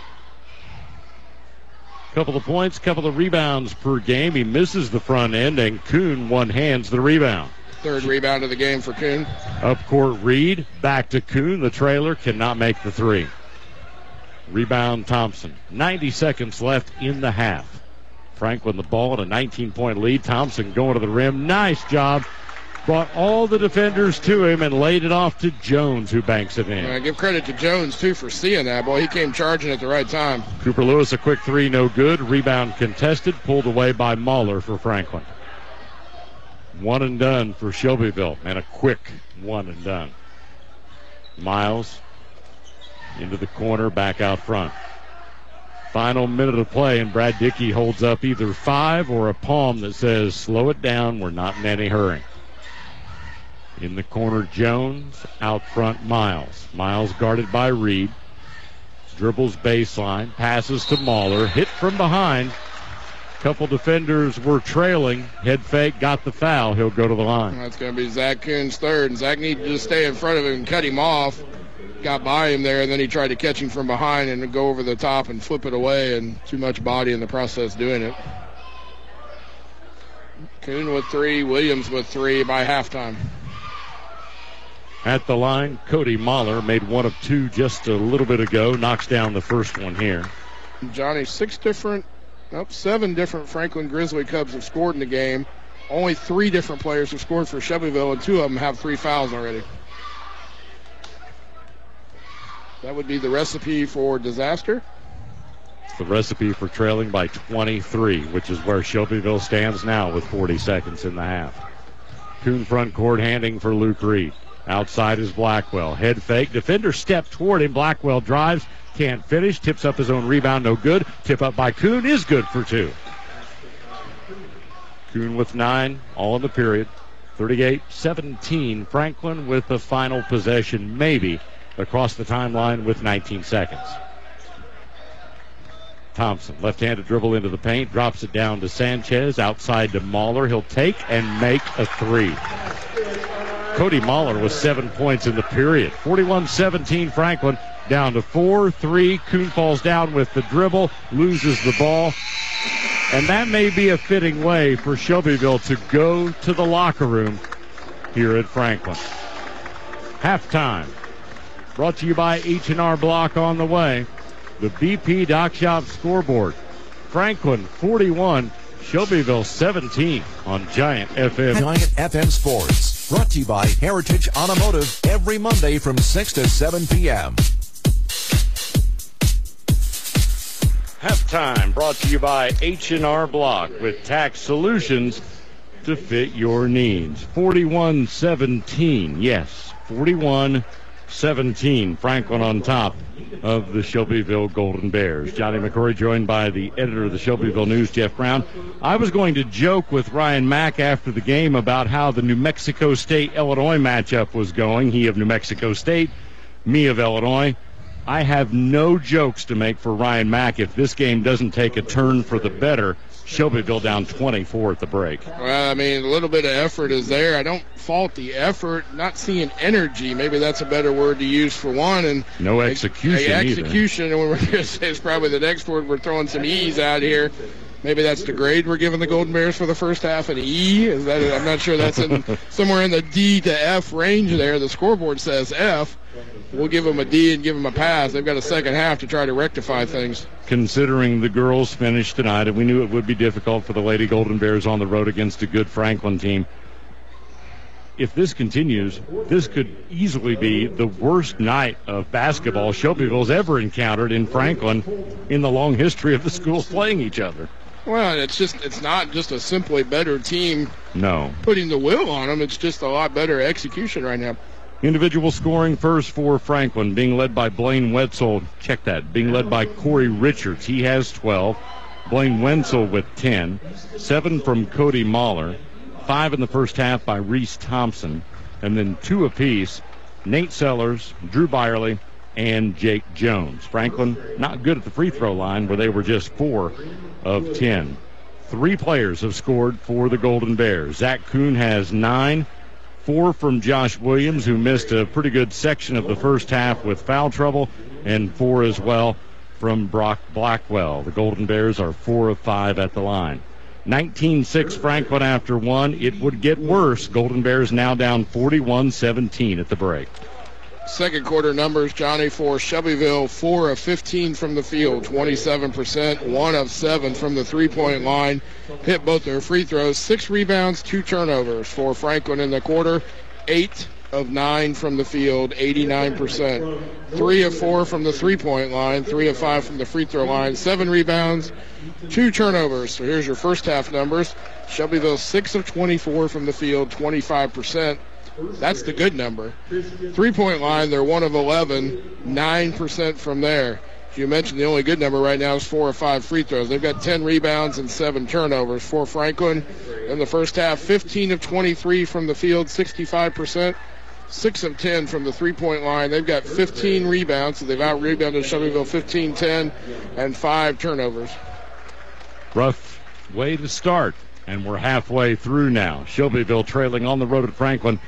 S2: Couple of points, couple of rebounds per game. He misses the front end, and Kuhn one-hands the rebound.
S4: Third rebound of the game for Kuhn.
S2: Up court, Reed. Back to Kuhn. The trailer cannot make the three. Rebound, Thompson. 90 seconds left in the half. Franklin the ball at a 19-point lead. Thompson going to the rim. Nice job. Brought all the defenders to him and laid it off to Jones, who banks it in.
S4: I give credit to Jones, too, for seeing that. Boy, he came charging at the right time.
S2: Cooper Lewis, a quick three, no good. Rebound contested, pulled away by Mahler for Franklin. One and done for Shelbyville, and a quick one and done. Miles into the corner, back out front. Final minute of play, and Brad Dickey holds up either 5 or a palm that says, slow it down, we're not in any hurry. In the corner, Jones. Out front, Miles. Miles guarded by Reed. Dribbles baseline. Passes to Mahler. Hit from behind. Couple defenders were trailing. Head fake, got the foul. He'll go to the line.
S4: That's going to be Zach Kuhn's third. And Zach needed to stay in front of him and cut him off. Got by him there, and then he tried to catch him from behind and go over the top and flip it away, and too much body in the process doing it. Kuhn with 3, Williams with 3 by halftime.
S2: At the line, Cody Mahler made 1 of 2 just a little bit ago. Knocks down the first one here.
S4: Johnny, 7 different Franklin Grizzly Cubs have scored in the game. Only 3 different players have scored for Shelbyville, and 2 of them have 3 fouls already. That would be the recipe for disaster.
S2: It's the recipe for trailing by 23, which is where Shelbyville stands now with 40 seconds in the half. Kuhn front court handing for Luke Reed. Outside is Blackwell. Head fake. Defender stepped toward him. Blackwell drives. Can't finish. Tips up his own rebound. No good. Tip up by Kuhn is good for 2. Kuhn with 9. All in the period. 38-17. Franklin with the final possession, maybe, across the timeline with 19 seconds. Thompson, left-handed dribble into the paint. Drops it down to Sanchez. Outside to Mahler. He'll take and make a 3. Cody Mahler with 7 points in the period. 41-17 Franklin, down to 4-3. Kuhn falls down with the dribble, loses the ball. And that may be a fitting way for Shelbyville to go to the locker room here at Franklin. Halftime. Brought to you by H&R Block on the way. The BP Dock Shop scoreboard. Franklin 41, Shelbyville 17 on Giant FM.
S1: Giant FM Sports. Brought to you by Heritage Automotive every Monday from 6 to 7 p.m.
S2: Halftime brought to you by H&R Block with tax solutions to fit your needs. 41-17. Yes, 41-17. Franklin on top of the Shelbyville Golden Bears. Johnny McCrory joined by the editor of the Shelbyville News, Jeff Brown. I was going to joke with Ryan Mack after the game about how the New Mexico State-Illinois matchup was going. He of New Mexico State, me of Illinois. I have no jokes to make for Ryan Mack if this game doesn't take a turn for the better. Shelbyville down 24 at the break.
S4: Well, I mean, a little bit of effort is there. I don't fault the effort. Not seeing energy. Maybe that's a better word to use for one. And
S2: no execution either.
S4: Execution, and we're going to say it's probably the next word. We're throwing some E's out here. Maybe that's the grade we're giving the Golden Bears for the first half, an E. Is that? I'm not sure. That's in somewhere in the D to F range there. The scoreboard says F. We'll give them a D and give them a pass. They've got a second half to try to rectify things.
S2: Considering the girls finished tonight, and we knew it would be difficult for the Lady Golden Bears on the road against a good Franklin team. If this continues, this could easily be the worst night of basketball Shelbyville's ever encountered in Franklin in the long history of the schools playing each other.
S4: Well, it's not just a simply better team putting the will on them. It's just a lot better execution right now.
S2: Individual scoring first for Franklin, being led by Blaine Wetzel. Check that. Being led by Corey Richards. He has 12. Blaine Wenzel with 10. 7 from Cody Mahler. 5 in the first half by Reese Thompson. And then 2 apiece, Nate Sellers, Drew Byerly, and Jake Jones. Franklin not good at the free throw line, where they were just 4 of 10. 3 players have scored for the Golden Bears. Zach Kuhn has 9. 4 from Josh Williams, who missed a pretty good section of the first half with foul trouble, and 4 as well from Brock Blackwell. The Golden Bears are 4 of 5 at the line. 19-6 Franklin after 1. It would get worse. Golden Bears now down 41-17 at the break.
S4: Second quarter numbers, Johnny, for Shelbyville, 4 of 15 from the field, 27%, 1 of 7 from the three-point line, hit both their free throws, 6 rebounds, 2 turnovers for Franklin in the quarter, 8 of 9 from the field, 89%, 3 of 4 from the three-point line, 3 of 5 from the free throw line, 7 rebounds, 2 turnovers. So here's your first half numbers. Shelbyville 6 of 24 from the field, 25%. That's the good number. Three-point line, they're 1 of 11, 9% from there. As you mentioned, the only good number right now is 4 of 5 free throws. They've got 10 rebounds and 7 turnovers for Franklin. In the first half, 15 of 23 from the field, 65%. 6 of 10 from the three-point line. They've got 15 rebounds, so they've out-rebounded Shelbyville 15-10 and 5 turnovers.
S2: Rough way to start, and we're halfway through now. Shelbyville trailing on the road at Franklin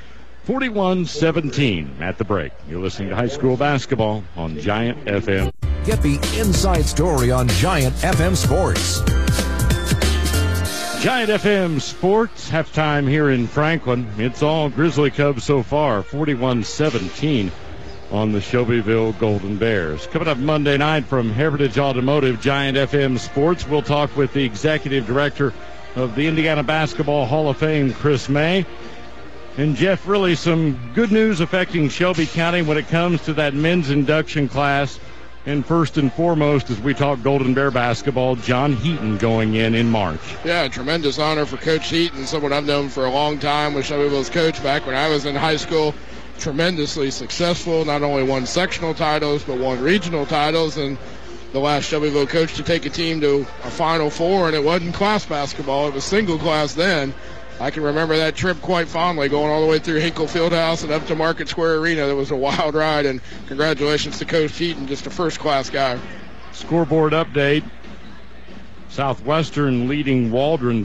S2: 41-17 at the break. You're listening to high school basketball on Giant FM.
S1: Get the inside story on Giant FM Sports.
S2: Giant FM Sports, halftime here in Franklin. It's all Grizzly Cubs so far, 41-17 on the Shelbyville Golden Bears. Coming up Monday night from Heritage Automotive, Giant FM Sports, we'll talk with the executive director of the Indiana Basketball Hall of Fame, Chris May. And, Jeff, really some good news affecting Shelby County when it comes to that men's induction class. And first and foremost, as we talk Golden Bear basketball, John Heaton going in March.
S4: Yeah, tremendous honor for Coach Heaton, someone I've known for a long time, was Shelbyville's coach back when I was in high school. Tremendously successful, not only won sectional titles, but won regional titles, and the last Shelbyville coach to take a team to a Final Four, and it wasn't class basketball, it was single class then. I can remember that trip quite fondly, going all the way through Hinkle Fieldhouse and up to Market Square Arena. That was a wild ride, and congratulations to Coach Heaton, just a first-class guy.
S2: Scoreboard update. Southwestern leading Waldron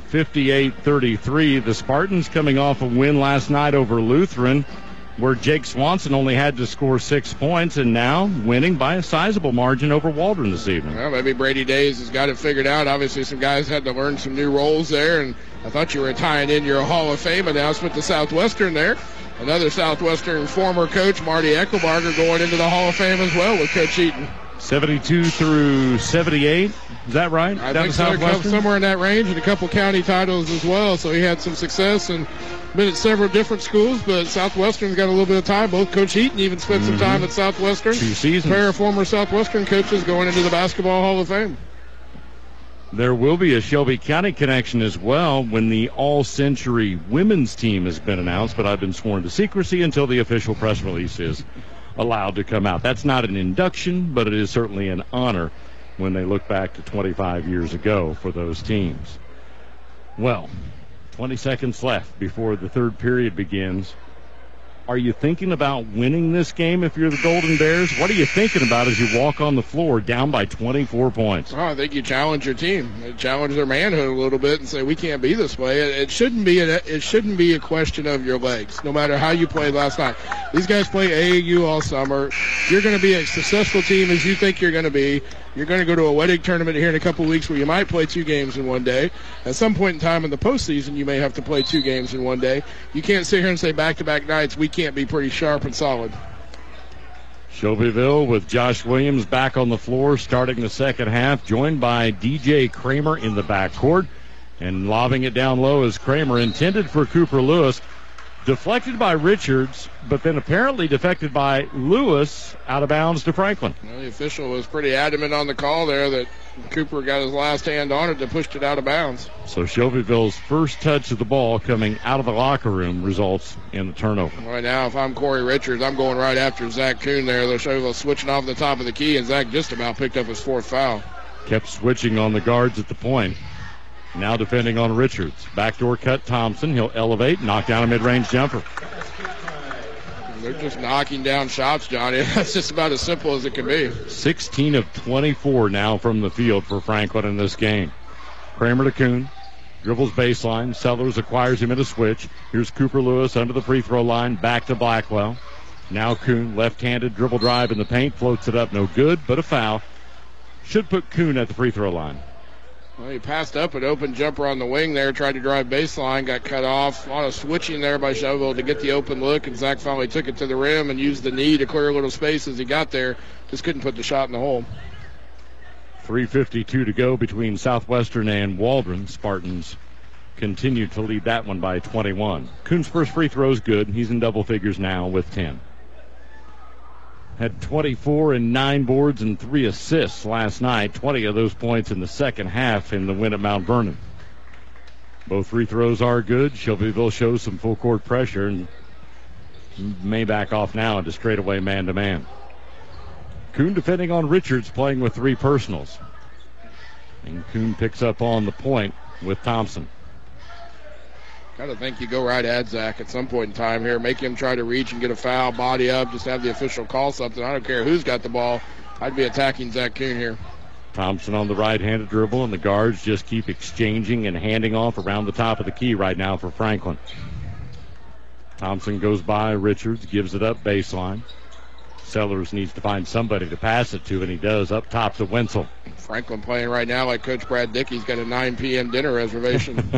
S2: 58-33. The Spartans coming off a win last night over Lutheran, where Jake Swanson only had to score 6 points, and now winning by a sizable margin over Waldron this evening.
S4: Well, maybe Brady Days has got it figured out. Obviously, some guys had to learn some new roles there, and I thought you were tying in your Hall of Fame announcement to Southwestern there. Another Southwestern former coach, Marty Eckelbarger, going into the Hall of Fame as well with Coach Heaton.
S2: 72 through 78, is that right?
S4: I think so, somewhere in that range, and a couple county titles as well, so he had some success and been at several different schools, but Southwestern's got a little bit of time. Both Coach Heaton even spent some time at Southwestern.
S2: 2 seasons.
S4: A pair of former Southwestern coaches going into the Basketball Hall of Fame.
S2: There will be a Shelby County connection as well when the All-Century women's team has been announced, but I've been sworn to secrecy until the official press release is allowed to come out. That's not an induction, but it is certainly an honor when they look back to 25 years ago for those teams. Well, 20 seconds left before the third period begins. Are you thinking about winning this game if you're the Golden Bears? What are you thinking about as you walk on the floor down by 24 points?
S4: Oh, I think you challenge your team. You challenge their manhood a little bit and say, we can't be this way. It shouldn't be a question of your legs, no matter how you played last night. These guys play AAU all summer. You're going to be a successful team as you think you're going to be. You're going to go to a wedding tournament here in a couple of weeks where you might play 2 games in one day. At some point in time in the postseason, you may have to play 2 games in one day. You can't sit here and say back-to-back nights, we can't be pretty sharp and solid.
S2: Shelbyville with Josh Williams back on the floor starting the second half, joined by DJ Kramer in the backcourt. And lobbing it down low is Kramer, intended for Cooper Lewis. Deflected by Richards, but then apparently defected by Lewis out of bounds to Franklin.
S4: Well, the official was pretty adamant on the call there that Cooper got his last hand on it and pushed it out of bounds.
S2: So Shelbyville's first touch of the ball coming out of the locker room results in the turnover.
S4: Right now, if I'm Corey Richards, I'm going right after Zach Kuhn there. They're Shelbyville switching off the top of the key, and Zach just about picked up his 4th foul.
S2: Kept switching on the guards at the point. Now defending on Richards. Backdoor cut Thompson. He'll elevate, knock down a mid-range jumper.
S4: They're just knocking down shots, Johnny. That's just about as simple as it can be.
S2: 16 of 24 now from the field for Franklin in this game. Kramer to Kuhn. Dribbles baseline. Sellers acquires him in a switch. Here's Cooper Lewis under the free throw line. Back to Blackwell. Now Kuhn, left-handed dribble drive in the paint. Floats it up, no good, but a foul. Should put Kuhn at the free throw line.
S4: Well, he passed up an open jumper on the wing there, tried to drive baseline, got cut off. A lot of switching there by Shelbyville to get the open look, and Zach finally took it to the rim and used the knee to clear a little space as he got there. Just couldn't put the shot in the hole.
S2: 3:52 to go between Southwestern and Waldron. Spartans continue to lead that one by 21. Kuhn's first free throw is good. He's in double figures now with 10. Had 24 and 9 boards and 3 assists last night. 20 of those points in the second half in the win at Mount Vernon. Both free throws are good. Shelbyville shows some full court pressure and may back off now into straightaway man-to-man. Kuhn defending on Richards, playing with 3 personals. And Kuhn picks up on the point with Thompson.
S4: Kind of think you go right at Zach at some point in time here. Make him try to reach and get a foul, body up, just have the official call something. I don't care who's got the ball. I'd be attacking Zach Kuhn here.
S2: Thompson on the right-handed dribble, and the guards just keep exchanging and handing off around the top of the key right now for Franklin. Thompson goes by Richards, gives it up baseline. Sellers needs to find somebody to pass it to, and he does, up top to Wenzel.
S4: Franklin playing right now like Coach Brad Dickey's got a 9 p.m. dinner reservation.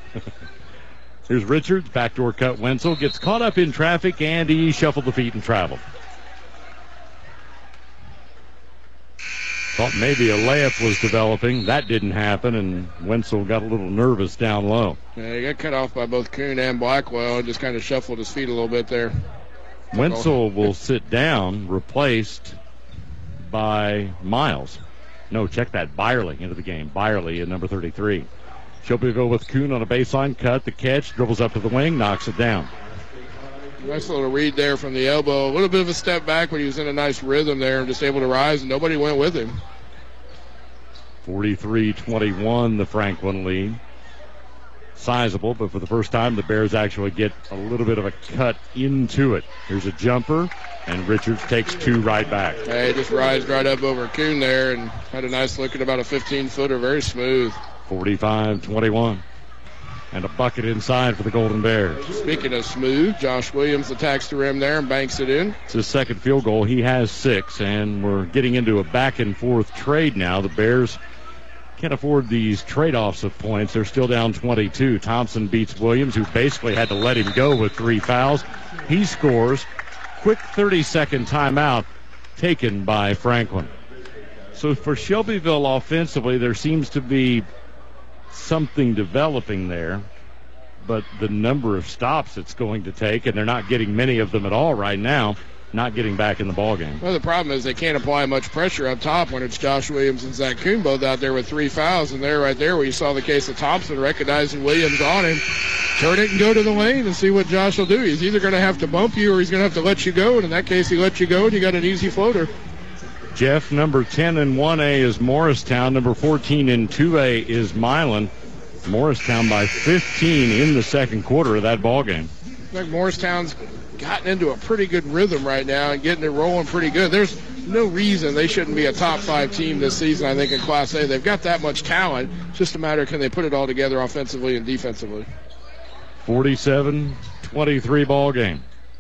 S2: Here's Richards, backdoor cut Wenzel, gets caught up in traffic, and he shuffled the feet and traveled. Thought maybe a layup was developing. That didn't happen, and Wenzel got a little nervous down low.
S4: Yeah, he got cut off by both Kuhn and Blackwell and just kind of shuffled his feet a little bit there.
S2: Wenzel will sit down, replaced by Miles. No, check that. Byerly into the game. Byerly at number 33. Shelbyville with Kuhn on a baseline cut. The catch, dribbles up to the wing, knocks it down.
S4: Nice little read there from the elbow. A little bit of a step back, but he was in a nice rhythm there and just able to rise, and nobody went with him.
S2: 43-21, the Franklin lead. Sizable, but for the first time, the Bears actually get a little bit of a cut into it. Here's a jumper, and Richards takes 2 right back.
S4: Hey, just rised right up over Kuhn there and had a nice look at about a 15-footer, very smooth.
S2: 45-21. And a bucket inside for the Golden Bears.
S4: Speaking of smooth, Josh Williams attacks the rim there and banks it in.
S2: It's his second field goal. He has 6, and we're getting into a back-and-forth trade now. The Bears can't afford these trade-offs of points. They're still down 22. Thompson beats Williams, who basically had to let him go with 3 fouls. He scores. Quick 30-second timeout taken by Franklin. So for Shelbyville offensively, there seems to be something developing there, but the number of stops it's going to take, and they're not getting many of them at all right now, not getting back in the ballgame.
S4: Well, the problem is they can't apply much pressure up top when it's Josh Williams and Zach Kuhn both out there with 3 fouls, and there right there where you saw the case of Thompson recognizing Williams on him. Turn it and go to the lane and see what Josh will do. He's either going to have to bump you or he's going to have to let you go, and in that case he let you go and you got an easy floater.
S2: Jeff, number 10 in 1A is Morristown. Number 14 in 2A is Milan. Morristown by 15 in the second quarter of that ball game.
S4: I think Morristown's gotten into a pretty good rhythm right now and getting it rolling pretty good. There's no reason they shouldn't be a top 5 team this season, I think, in Class A. They've got that much talent. It's just a matter of can they put it all together offensively and defensively.
S2: 47-23 ball game.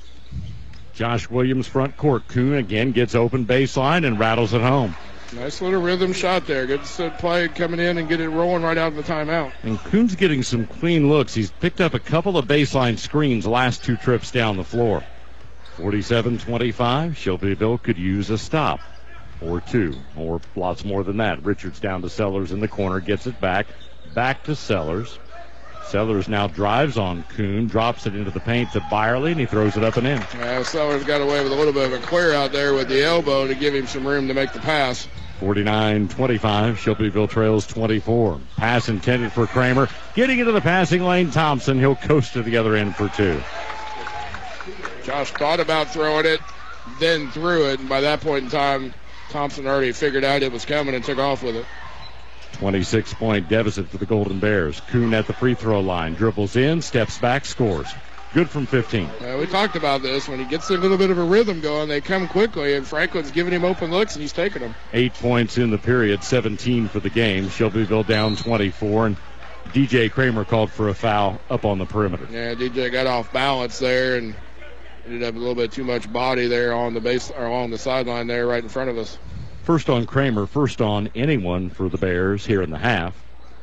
S2: Josh Williams front court. Kuhn again gets open baseline and rattles it home.
S4: Nice little rhythm shot there. Good play coming in and get it rolling right out of the timeout.
S2: And Kuhn's getting some clean looks. He's picked up a couple of baseline screens last 2 trips down the floor. 47-25. Shelbyville could use a stop or 2 or lots more than that. Richards down to Sellers in the corner. Gets it back to Sellers. Sellers now drives on Kuhn, drops it into the paint to Byerly, and he throws it up and in.
S4: Yeah, Sellers got away with a little bit of a clear out there with the elbow to give him some room to make the pass.
S2: 49-25, Shelbyville trails 24. Pass intended for Kramer. Getting into the passing lane, Thompson. He'll coast to the other end for 2.
S4: Josh thought about throwing it, then threw it, and by that point in time, Thompson already figured out it was coming and took off with it.
S2: 26-point deficit for the Golden Bears. Kuhn at the free throw line. Dribbles in, steps back, scores. Good from 15.
S4: We talked about this. When he gets a little bit of a rhythm going, they come quickly, and Franklin's giving him open looks, and he's taking them.
S2: 8 points in the period, 17 for the game. Shelbyville down 24, and DJ Kramer called for a foul up on the perimeter.
S4: Yeah, DJ got off balance there and ended up a little bit too much body there on the base or along the sideline there right in front of us.
S2: First on Kramer, first on anyone for the Bears here in the half.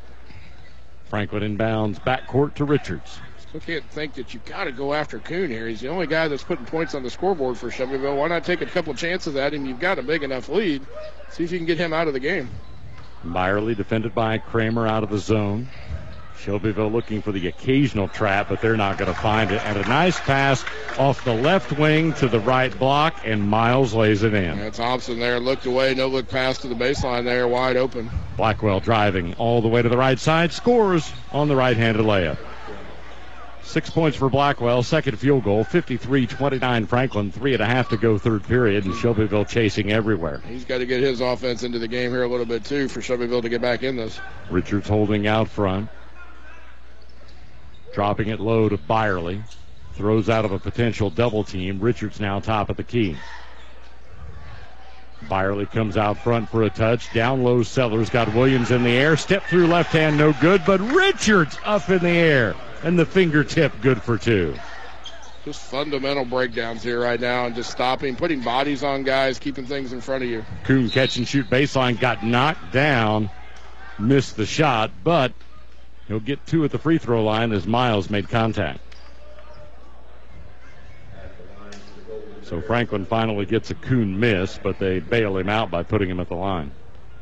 S2: Franklin inbounds backcourt to Richards.
S4: Still can't think that you've got to go after Kuhn here. He's the only guy that's putting points on the scoreboard for Shelbyville. Why not take a couple chances at him? You've got a big enough lead. See if you can get him out of the game.
S2: Byerly defended by Kramer out of the zone. Shelbyville looking for the occasional trap, but they're not going to find it. And a nice pass off the left wing to the right block, and Miles lays it in.
S4: Yeah, Thompson there looked away, no look pass to the baseline there, wide open.
S2: Blackwell driving all the way to the right side, scores on the right-handed layup. 6 points for Blackwell, second field goal, 53-29 Franklin, 3.5 to go third period, and Shelbyville chasing everywhere.
S4: He's got to get his offense into the game here a little bit too for Shelbyville to get back in this.
S2: Richards holding out front. Dropping it low to Byerly. Throws out of a potential double team. Richards now top of the key. Byerly comes out front for a touch. Down low, Sellers got Williams in the air. Step through left hand, no good, but Richards up in the air. And the fingertip good for 2.
S4: Just fundamental breakdowns here right now and just stopping, putting bodies on guys, keeping things in front of you.
S2: Kuhn catch and shoot baseline, got knocked down. Missed the shot, but he'll get 2 at the free throw line as Miles made contact. So Franklin finally gets a Kuhn miss, but they bail him out by putting him at the line.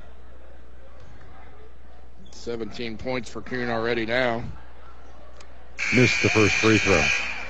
S4: 17 points for Kuhn already now.
S2: Missed the first free throw.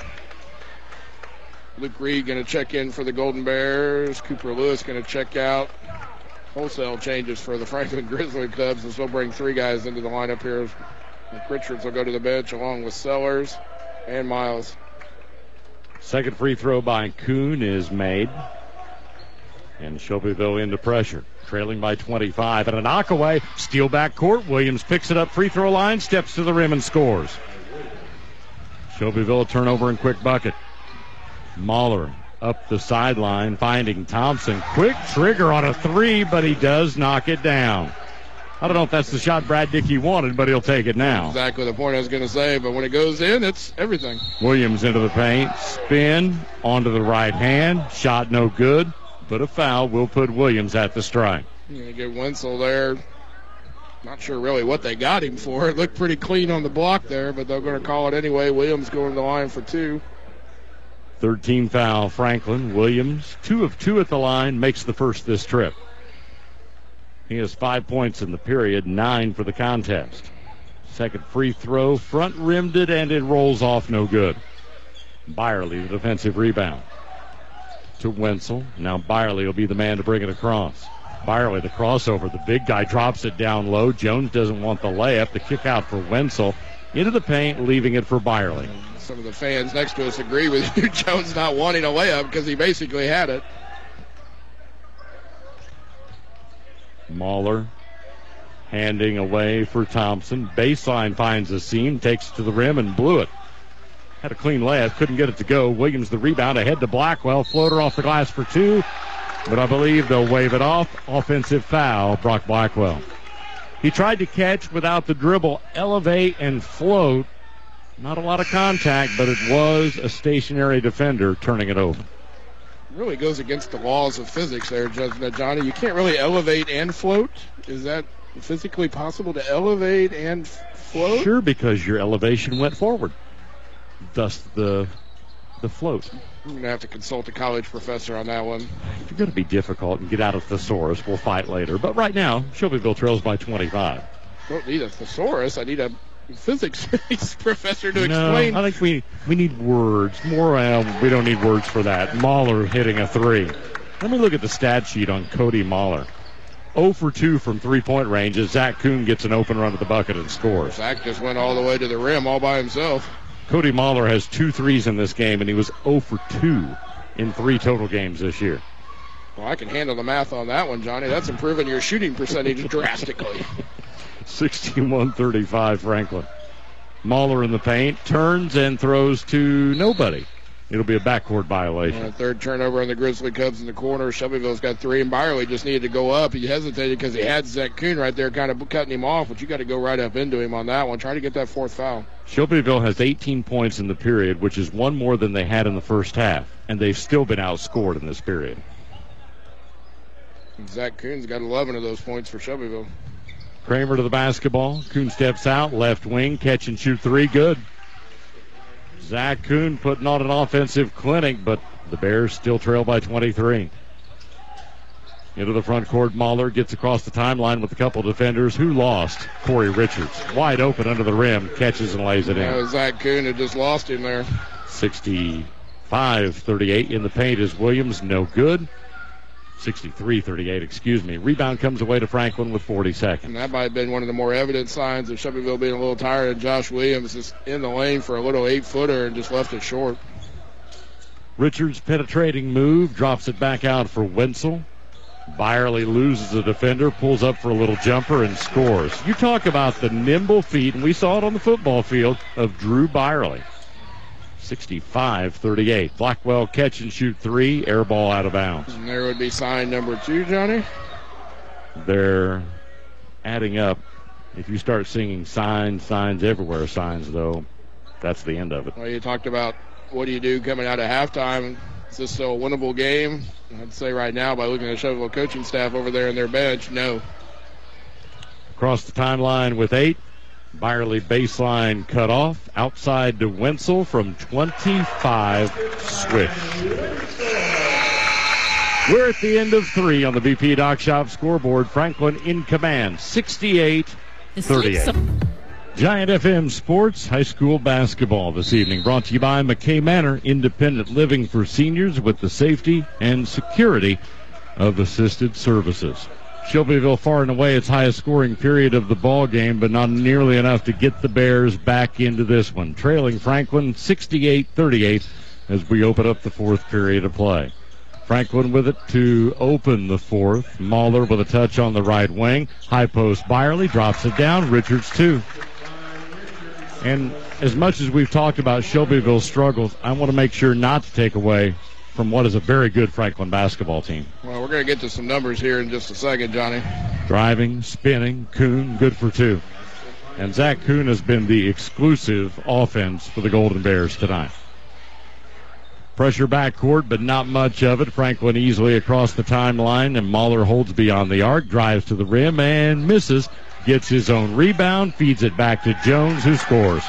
S4: Luke Reed going to check in for the Golden Bears. Cooper Lewis going to check out. Wholesale changes for the Franklin Grizzly Cubs as they'll bring 3 guys into the lineup here. Richards will go to the bench along with Sellers and Miles.
S2: Second free throw by Kuhn is made. And Shelbyville into pressure. Trailing by 25. And a knockaway. Steal back court. Williams picks it up. Free throw line. Steps to the rim and scores. Shelbyville a turnover and quick bucket. Mahler up the sideline finding Thompson. Quick trigger on a 3, but he does knock it down. I don't know if that's the shot Brad Dickey wanted, but he'll take it now.
S4: Exactly the point I was going to say, but when it goes in, it's everything.
S2: Williams into the paint, spin, onto the right hand, shot no good, but a foul will put Williams at the strike.
S4: You're going to get Wenzel there. Not sure really what they got him for. It looked pretty clean on the block there, but they're going to call it anyway. Williams going to the line for 2.
S2: Third team foul, Franklin. Williams, 2 of 2 at the line, makes the first this trip. He has 5 points in the period, 9 for the contest. Second free throw, front rimmed it, and it rolls off no good. Byerly, the defensive rebound. To Wenzel. Now Byerly will be the man to bring it across. Byerly, the crossover. The big guy drops it down low. Jones doesn't want the layup. The kick out for Wenzel. Into the paint, leaving it for Byerly.
S4: Some of the fans next to us agree with you. Jones not wanting a layup because he basically had it.
S2: Mahler handing away for Thompson. Baseline finds a seam, takes it to the rim, and blew it. Had a clean layup, couldn't get it to go. Williams the rebound, ahead to Blackwell. Floater off the glass for two, but I believe they'll wave it off. Offensive foul, Brock Blackwell. He tried to catch without the dribble, elevate and float. Not a lot of contact, but it was a stationary defender turning it over.
S4: Really goes against the laws of physics there, Johnny. You can't really elevate and float. Is that physically possible to elevate and float?
S2: Sure, because your elevation went forward. Thus the float.
S4: I'm going to have to consult a college professor on that one.
S2: If you're going to be difficult and get out of thesaurus, we'll fight later. But right now, Shelbyville trails by 25.
S4: Don't need a thesaurus. I need a physics professor to explain.
S2: I think we need words. More, we don't need words for that. Mahler hitting a three. Let me look at the stat sheet on Cody Mahler. 0 for 2 from three-point range as Zach Kuhn gets an open run at the bucket and scores.
S4: Zach just went all the way to the rim all by himself.
S2: Cody Mahler has 2 threes in this game, and he was 0 for 2 in 3 total games this year.
S4: Well, I can handle the math on that one, Johnny. That's improving your shooting percentage drastically.
S2: 61-35 Franklin. Mahler in the paint, turns and throws to nobody. It'll be a backcourt violation.
S4: A third turnover on the Grizzly Cubs in the corner. Shelbyville's got 3, and Byerly just needed to go up. He hesitated because he had Zach Kuhn right there kind of cutting him off, but you got to go right up into him on that one. Try to get that 4th foul.
S2: Shelbyville has 18 points in the period, which is 1 more than they had in the first half, and they've still been outscored in this period.
S4: And Zach Kuhn's got 11 of those points for Shelbyville.
S2: Kramer to the basketball. Kuhn steps out, left wing, catch and shoot 3, good. Zach Kuhn putting on an offensive clinic, but the Bears still trail by 23. Into the front court, Mahler gets across the timeline with a couple defenders. Who lost? Corey Richards. Wide open under the rim, catches and lays it in.
S4: Zach Kuhn had just lost him there.
S2: 65-38 in the paint is Williams, no good. 63-38, excuse me. Rebound comes away to Franklin with 40 seconds.
S4: And that might have been one of the more evident signs of Shelbyville being a little tired, and Josh Williams is in the lane for a little 8-footer and just left it short.
S2: Richards penetrating move, drops it back out for Wenzel. Byerly loses a defender, pulls up for a little jumper and scores. You talk about the nimble feet, and we saw it on the football field, of Drew Byerly. 65-38. Blackwell catch and shoot 3, air ball out of bounds.
S4: And there would be sign number 2, Johnny.
S2: They're adding up. If you start singing signs everywhere, signs, though, that's the end of it.
S4: Well, you talked about what do you do coming out of halftime. Is this still a winnable game? I'd say right now, by looking at the Shelbyville coaching staff over there in their bench, no.
S2: Across the timeline with 8. Byerly baseline cut off. Outside to Wenzel from 25. Swish. We're at the end of 3 on the BP Dock Shop scoreboard. Franklin in command, 68-38. Giant FM Sports High School Basketball this evening, brought to you by McKay Manor, independent living for seniors with the safety and security of assisted services. Shelbyville far and away its highest scoring period of the ball game, but not nearly enough to get the Bears back into this one. Trailing Franklin 68-38 as we open up the 4th period of play. Franklin with it to open the 4th. Mahler with a touch on the right wing. High post Byerly drops it down. Richards 2. And as much as we've talked about Shelbyville's struggles, I want to make sure not to take away from what is a very good Franklin basketball team.
S4: Well, we're going to get to some numbers here in just a second, Johnny.
S2: Driving, spinning, Kuhn, good for 2. And Zach Kuhn has been the exclusive offense for the Golden Bears tonight. Pressure backcourt, but not much of it. Franklin easily across the timeline, and Mahler holds beyond the arc, drives to the rim and misses. Gets his own rebound, feeds it back to Jones, who scores.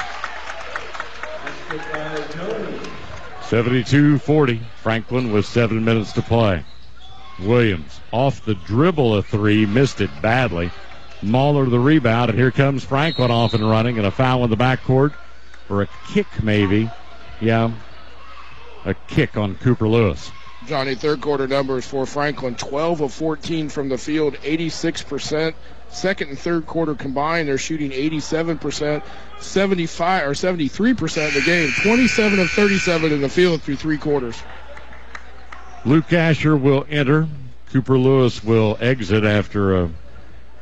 S2: 72-40. Franklin with 7 minutes to play. Williams off the dribble a 3, missed it badly. Mahler the rebound, and here comes Franklin off and running, and a foul in the backcourt for a kick maybe. Yeah, a kick on Cooper Lewis.
S4: Johnny, third quarter numbers for Franklin, 12 of 14 from the field, 86%. Second and third quarter combined, they're shooting 87%, 75 or 73% of the game, 27 of 37 in the field through 3 quarters.
S2: Luke Asher will enter. Cooper Lewis will exit after a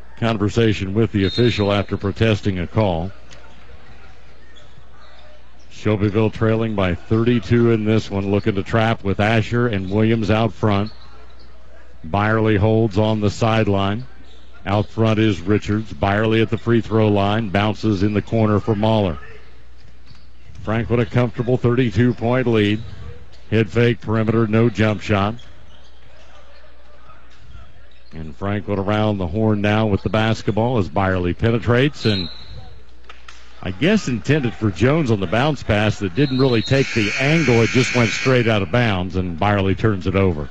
S2: conversation with the official after protesting a call. Shelbyville trailing by 32 in this one, looking to trap with Asher and Williams out front. Byerly holds on the sideline. Out front is Richards. Byerly at the free throw line. Bounces in the corner for Mahler. Franklin a comfortable 32-point lead. Head fake, perimeter, no jump shot. And Franklin around the horn now with the basketball as Byerly penetrates, and I guess intended for Jones on the bounce pass that didn't really take the angle. It just went straight out of bounds, and Byerly turns it over.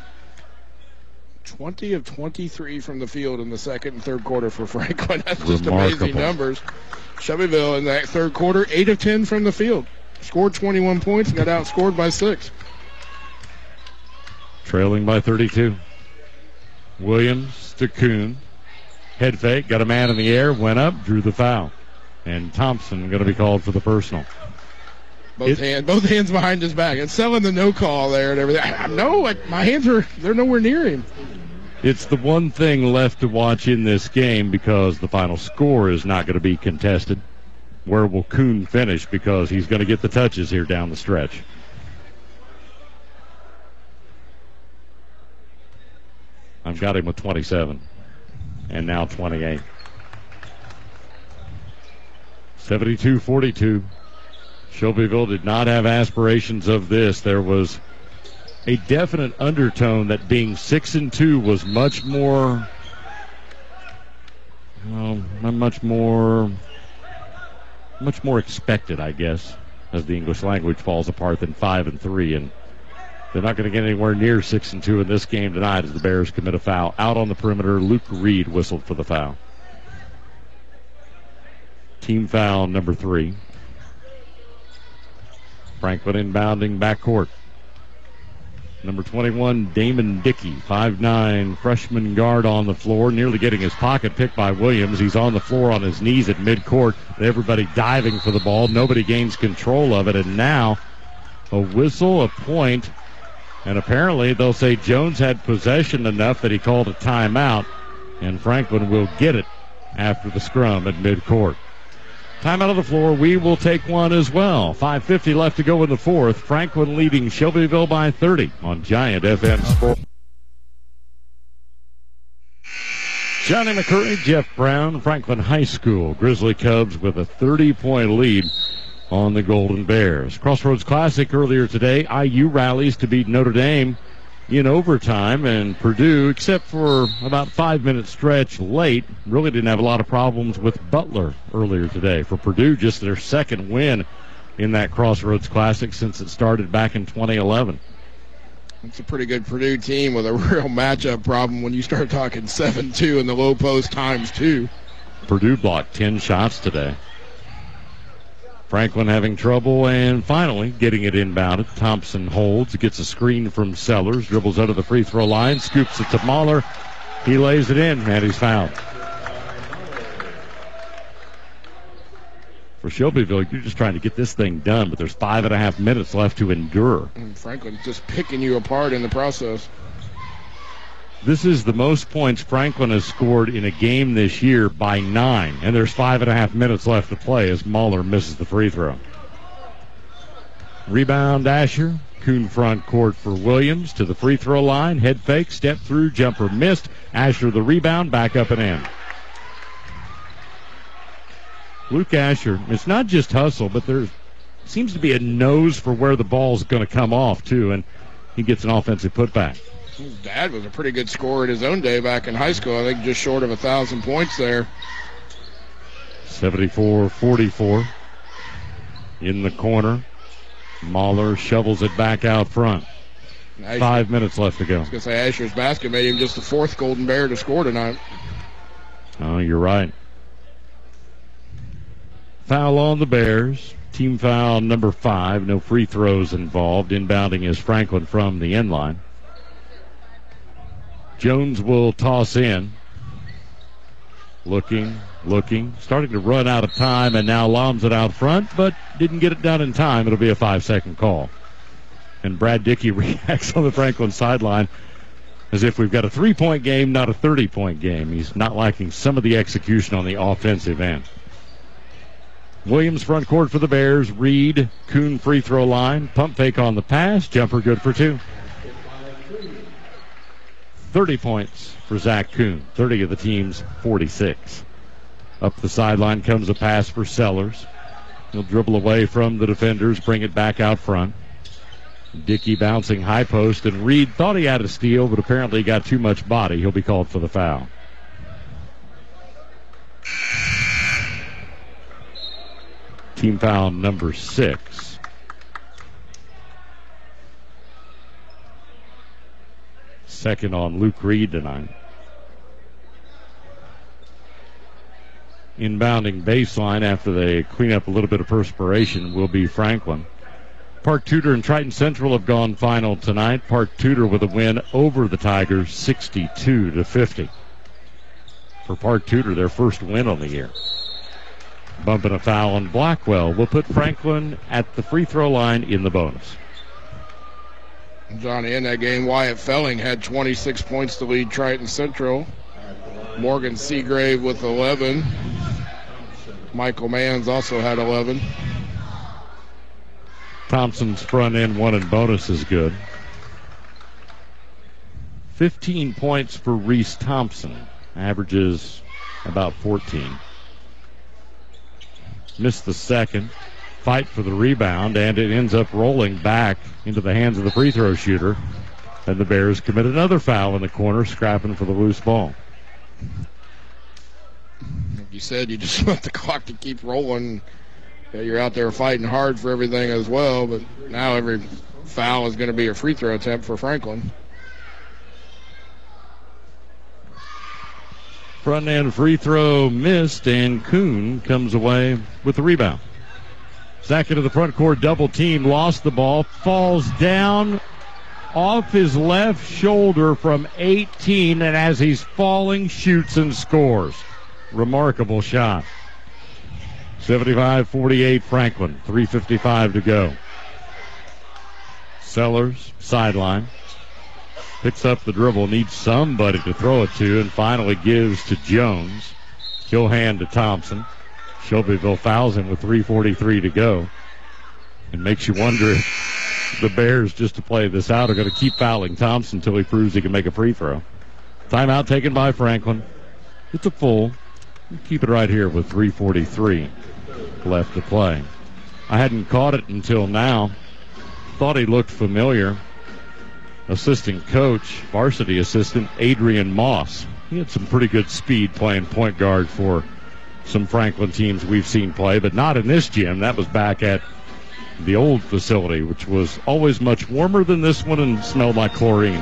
S4: 20 of 23 from the field in the second and third quarter for Franklin. That's just
S2: Remarkable.
S4: amazing numbers. Shelbyville in that third quarter, 8 of 10 from the field. Scored 21 points and got outscored by 6.
S2: Trailing by 32. Williams to Kuhn. Head fake, got a man in the air, went up, drew the foul. And Thompson going to be called for the personal.
S4: Both hands behind his back. It's selling the no call there and everything. My hands they're nowhere near him.
S2: It's the one thing left to watch in this game because the final score is not going to be contested. Where will Kuhn finish, because he's going to get the touches here down the stretch. I've got him with 27 and now 28. 72-42. Shelbyville did not have aspirations of this. There was a definite undertone that being 6-2 was much more expected, I guess, as the English language falls apart, than 5-3. And they're not going to get anywhere near 6-2 in this game tonight as the Bears commit a foul. Out on the perimeter, Luke Reed whistled for the foul. Team foul number 3. Franklin inbounding backcourt. Number 21, Damon Dickey, 5'9", freshman guard on the floor, nearly getting his pocket picked by Williams. He's on the floor on his knees at midcourt. Everybody diving for the ball. Nobody gains control of it. And now a whistle, a point, and apparently they'll say Jones had possession enough that he called a timeout, and Franklin will get it after the scrum at midcourt. Timeout on the floor. We will take one as well. 5:50 left to go in the fourth. Franklin leading Shelbyville by 30 on Giant FM Sport. Johnny McCurry, Jeff Brown, Franklin High School. Grizzly Cubs with a 30-point lead on the Golden Bears. Crossroads Classic earlier today. IU rallies to beat Notre Dame in overtime, and Purdue, except for about 5-minute stretch late, really didn't have a lot of problems with Butler earlier today. For Purdue, just their second win in that Crossroads Classic since it started back in 2011.
S4: It's a pretty good Purdue team with a real matchup problem when you start talking 7-2 in the low post times 2.
S2: Purdue blocked 10 shots today. Franklin having trouble, and finally getting it inbounded. Thompson holds, gets a screen from Sellers, dribbles out of the free throw line, scoops it to Mahler. He lays it in, and he's fouled. For Shelbyville, you're just trying to get this thing done, but there's 5.5 minutes left to endure.
S4: And Franklin's just picking you apart in the process.
S2: This is the most points Franklin has scored in a game this year by 9, and there's 5.5 minutes left to play as Mahler misses the free throw. Rebound Asher. Kuhn front court for Williams to the free throw line. Head fake, step through, jumper missed. Asher the rebound, back up and in. Luke Asher, it's not just hustle, but there seems to be a nose for where the ball's going to come off, too, and he gets an offensive putback.
S4: His dad was a pretty good scorer in his own day back in high school. I think just short of 1,000 points there.
S2: 74-44. In the corner. Mahler shovels it back out front. 5 minutes left to go.
S4: I was going to say Asher's basket made him just the 4th Golden Bear to score tonight.
S2: Oh, you're right. Foul on the Bears. Team foul number 5. No free throws involved. Inbounding is Franklin from the end line. Jones will toss in. Looking, starting to run out of time, and now lobs it out front, but didn't get it done in time. It'll be a 5-second call. And Brad Dickey reacts on the Franklin sideline as if we've got a 3-point game, not a 30-point game. He's not liking some of the execution on the offensive end. Williams front court for the Bears. Reed, Kuhn free throw line. Pump fake on the pass. Jumper good for 2. 30 points for Zach Kuhn. 30 of the team's 46. Up the sideline comes a pass for Sellers. He'll dribble away from the defenders, bring it back out front. Dickey bouncing high post, and Reed thought he had a steal, but apparently got too much body. He'll be called for the foul. Team foul number 6. Second on Luke Reed tonight. Inbounding baseline after they clean up a little bit of perspiration will be Franklin. Park Tudor and Triton Central have gone final tonight. Park Tudor with a win over the Tigers, 62-50. For Park Tudor, their first win on the year. Bumping a foul on Blackwell will put Franklin at the free throw line in the bonus.
S4: Johnny, in that game, Wyatt Felling had 26 points to lead Triton Central. Morgan Seagrave with 11. Michael Manns also had 11.
S2: Thompson's front end one in bonus is good. 15 points for Reese Thompson. Averages about 14. Missed the second. Fight for the rebound, and it ends up rolling back into the hands of the free throw shooter. And the Bears commit another foul in the corner, scrapping for the loose ball.
S4: Like you said, you just want the clock to keep rolling. You're out there fighting hard for everything as well, but now every foul is going to be a free throw attempt for Franklin.
S2: Front end free throw missed, and Kuhn comes away with the rebound. Zach into the front court, double team, lost the ball, falls down off his left shoulder from 18, and as he's falling, shoots and scores. Remarkable shot. 75-48 Franklin, 3:55 to go. Sellers, sideline. Picks up the dribble, needs somebody to throw it to, and finally gives to Jones. He'll hand to Thompson. Shelbyville fouls him with 3:43 to go. It makes you wonder if the Bears, just to play this out, are going to keep fouling Thompson until he proves he can make a free throw. Timeout taken by Franklin. It's a full. Keep it right here with 3:43 left to play. I hadn't caught it until now. Thought he looked familiar. Assistant coach, varsity assistant, Adrian Moss. He had some pretty good speed playing point guard for some Franklin teams we've seen play, but not in this gym. That was back at the old facility, which was always much warmer than this one and smelled like chlorine.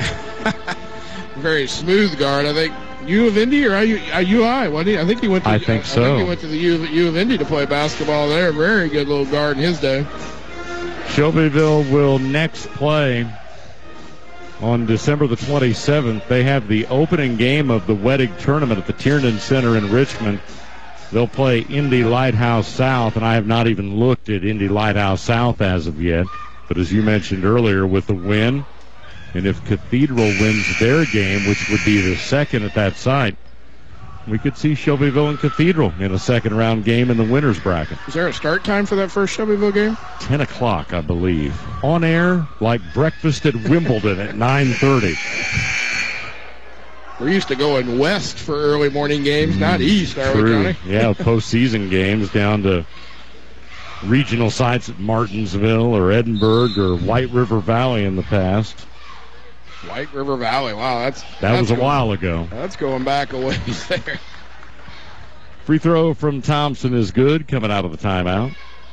S4: Very smooth guard. I think U of Indy or UI? I think he went to.
S2: I think so.
S4: I think he went to the U of Indy to play basketball there. Very good little guard in his day.
S2: Shelbyville will next play on December the 27th. They have the opening game of the Wedig tournament at the Tiernan Center in Richmond. They'll play Indy Lighthouse South, and I have not even looked at Indy Lighthouse South as of yet. But as you mentioned earlier, with the win, and if Cathedral wins their game, which would be the second at that site, we could see Shelbyville and Cathedral in a second-round game in the winner's bracket.
S4: Is there a start time for that first Shelbyville game?
S2: 10 o'clock, I believe. On air, like breakfast at Wimbledon at 9:30.
S4: We're used to going west for early morning games, not east, are we, Johnny?
S2: Yeah, postseason games down to regional sites at Martinsville or Edinburgh or White River Valley in the past.
S4: White River Valley, wow,
S2: that was a while ago.
S4: That's going back a ways there.
S2: Free throw from Thompson is good, coming out of the timeout.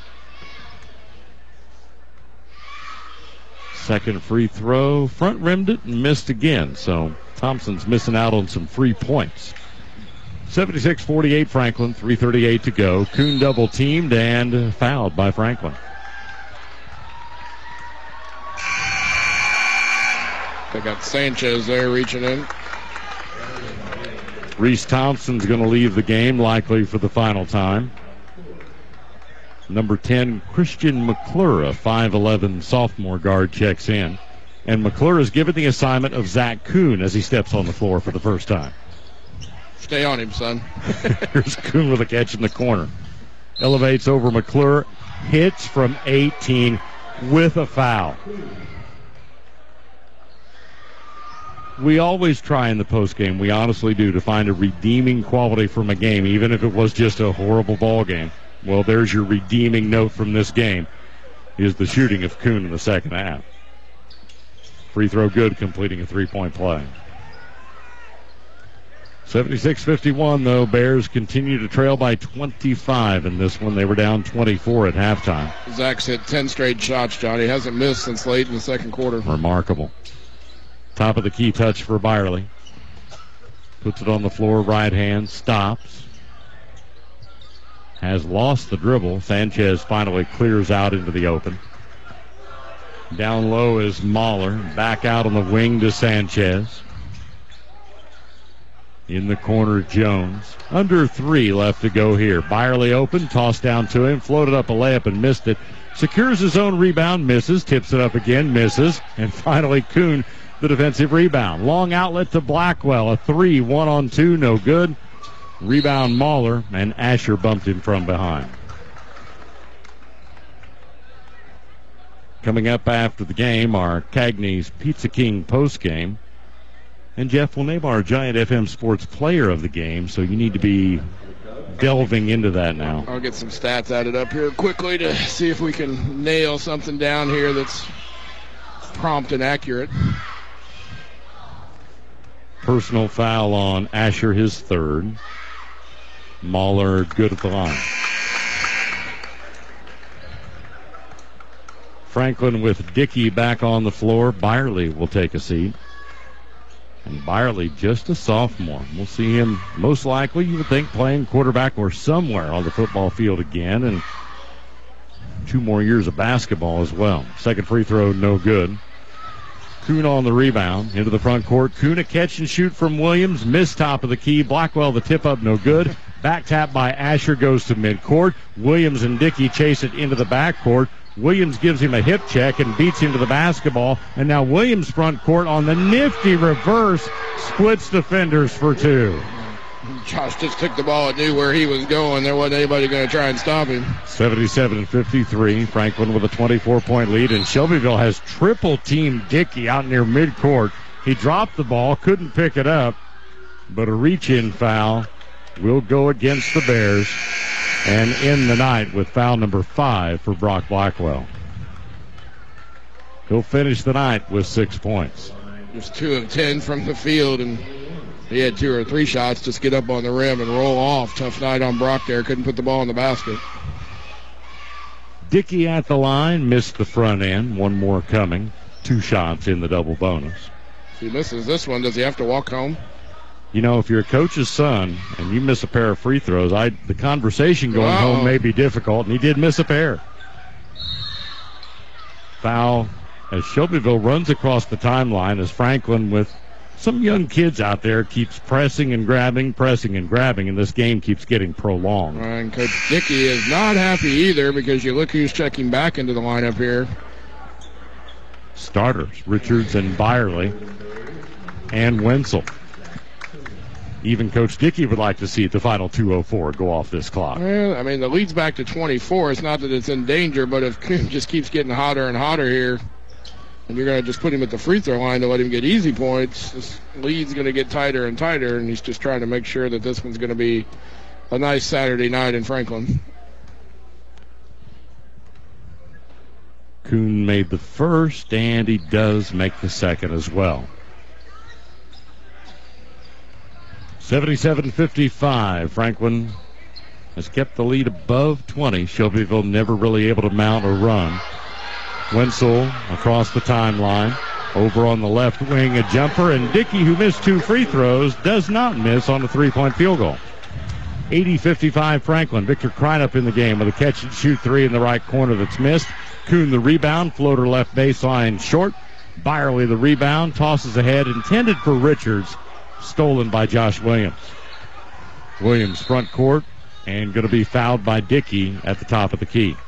S2: Second free throw, front rimmed it and missed again, so Thompson's missing out on some free points. 76-48 Franklin, 3:38 to go. Kuhn double teamed and fouled by Franklin.
S4: They got Sanchez there reaching in.
S2: Reese Thompson's going to leave the game, likely for the final time. Number 10, Christian McClure, a 5'11 sophomore guard, checks in. And McClure is given the assignment of Zach Kuhn as he steps on the floor for the first time.
S4: Stay on him, son.
S2: Here's Kuhn with a catch in the corner. elevates over McClure, hits from 18 with a foul. We always try in the postgame, we honestly do, to find a redeeming quality from a game, even if it was just a horrible ball game. Well, there's your redeeming note from this game, is the shooting of Kuhn in the second half. Free throw good, completing a three-point play. 76-51, though. Bears continue to trail by 25 in this one. They were down 24 at halftime.
S4: Zach's hit 10 straight shots, Johnny. Hasn't missed since late in the second quarter.
S2: Remarkable. Top of the key touch for Byerly. Puts it on the floor, right hand, stops. Has lost the dribble. Sanchez finally clears out into the open. Down low is Mahler. Back out on the wing to Sanchez. In the corner, Jones. Under 3 left to go here. Byerly open, tossed down to him, floated up a layup and missed it. Secures his own rebound, misses, tips it up again, misses, and finally Kuhn, the defensive rebound. Long outlet to Blackwell. A 3, 1-on-2, no good. Rebound Mahler, and Asher bumped him from behind. Coming up after the game, our Cagney's Pizza King postgame. And Jeff will name our Giant FM Sports player of the game, so you need to be delving into that now.
S4: I'll get some stats added up here quickly to see if we can nail something down here that's prompt and accurate.
S2: Personal foul on Asher, his third. Mahler good at the line. Franklin with Dickey back on the floor. Byerly will take a seat. And Byerly just a sophomore. We'll see him most likely, you would think, playing quarterback or somewhere on the football field again. And 2 more years of basketball as well. Second free throw, no good. Kuhn on the rebound, into the front court. Kuhn a catch and shoot from Williams. Missed top of the key. Blackwell the tip up, no good. Back tap by Asher goes to midcourt. Williams and Dickey chase it into the backcourt. Williams gives him a hip check and beats him to the basketball. And now Williams front court on the nifty reverse. Splits defenders for 2.
S4: Josh just took the ball and knew where he was going. There wasn't anybody going to try and stop him.
S2: 77-53. Franklin with a 24-point lead. And Shelbyville has triple-teamed Dickey out near midcourt. He dropped the ball, couldn't pick it up. But a reach-in foul will go against the Bears. And end the night with foul number 5 for Brock Blackwell. He'll finish the night with 6 points.
S4: Just 2 of 10 from the field, and he had 2 or 3 shots just get up on the rim and roll off. Tough night on Brock there. Couldn't put the ball in the basket.
S2: Dickey at the line, missed the front end. 1 more coming. 2 shots in the double bonus.
S4: If he misses this one, does he have to walk home?
S2: You know, if you're a coach's son and you miss a pair of free throws, the conversation going home may be difficult, and he did miss a pair. Foul as Shelbyville runs across the timeline as Franklin, with some young kids out there, keeps pressing and grabbing, and this game keeps getting prolonged.
S4: And Coach Dickey is not happy either, because you look who's checking back into the lineup here.
S2: Starters, Richards and Byerly and Wenzel. Even Coach Dickey would like to see the final 2:04 go off this clock.
S4: Well, I mean, the lead's back to 24. It's not that it's in danger, but if Kuhn just keeps getting hotter and hotter here, and you're going to just put him at the free throw line to let him get easy points, this lead's going to get tighter and tighter, and he's just trying to make sure that this one's going to be a nice Saturday night in Franklin.
S2: Kuhn made the first, and he does make the second as well. 77-55. Franklin has kept the lead above 20. Shelbyville never really able to mount a run. Wenzel across the timeline. Over on the left wing, a jumper. And Dickey, who missed 2 free throws, does not miss on the 3-point field goal. 80-55 Franklin. Victor Kreinup in the game with a catch and shoot 3 in the right corner that's missed. Kuhn the rebound. Floater left baseline short. Byerly the rebound. Tosses ahead. Intended for Richards. Stolen by Josh Williams. Williams front court and going to be fouled by Dickey at the top of the key.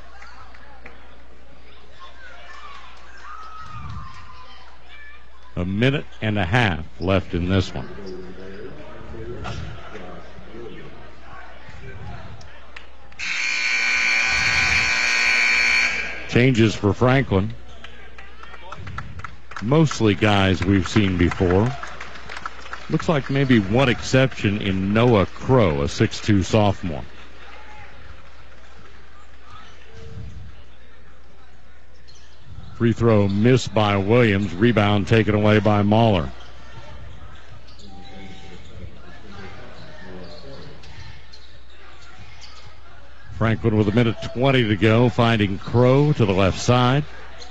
S2: A minute and a half left in this one. Changes for Franklin. Mostly guys we've seen before. Looks like maybe one exception in Noah Crow, a 6'2 sophomore. Free throw missed by Williams. Rebound taken away by Mahler. Franklin with 1:20 to go, finding Crow to the left side.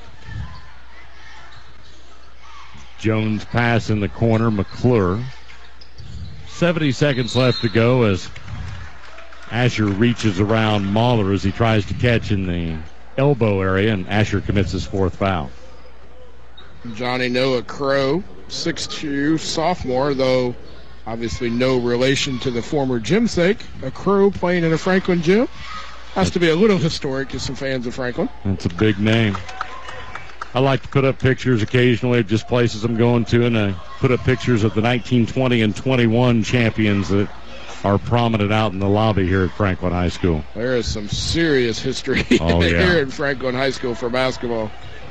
S2: Jones pass in the corner, McClure. 70 seconds left to go as Asher reaches around Mahler as he tries to catch in the elbow area, and Asher commits his fourth foul.
S4: Johnny Noah Crow, 6'2", sophomore, though obviously no relation to the former gymsake. A Crow playing in a Franklin gym. Has to be a little historic to some fans of Franklin.
S2: That's a big name. I like to put up pictures occasionally of just places I'm going to, and I put up pictures of the 1920 and 21 champions that are prominent out in the lobby here at Franklin High School.
S4: There is some serious history here at Franklin High School for basketball.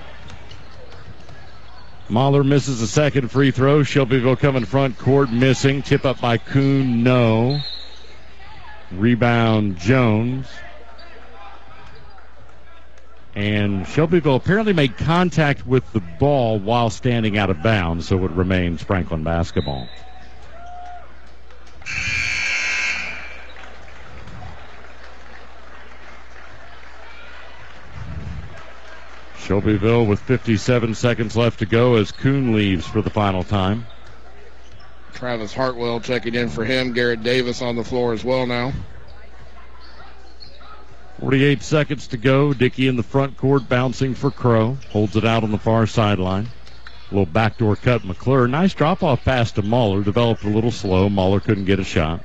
S2: Mahler misses a second free throw. Shelbyville coming front court, missing. Tip up by Kuhn, no. Rebound, Jones. And Shelbyville apparently made contact with the ball while standing out of bounds, so it remains Franklin basketball. Shelbyville with 57 seconds left to go as Kuhn leaves for the final time.
S4: Travis Hartwell checking in for him. Garrett Davis on the floor as well now.
S2: 48 seconds to go. Dickey in the front court bouncing for Crow. Holds it out on the far sideline. A little backdoor cut, McClure. Nice drop-off pass to Mahler. Developed a little slow. Mahler couldn't get a shot.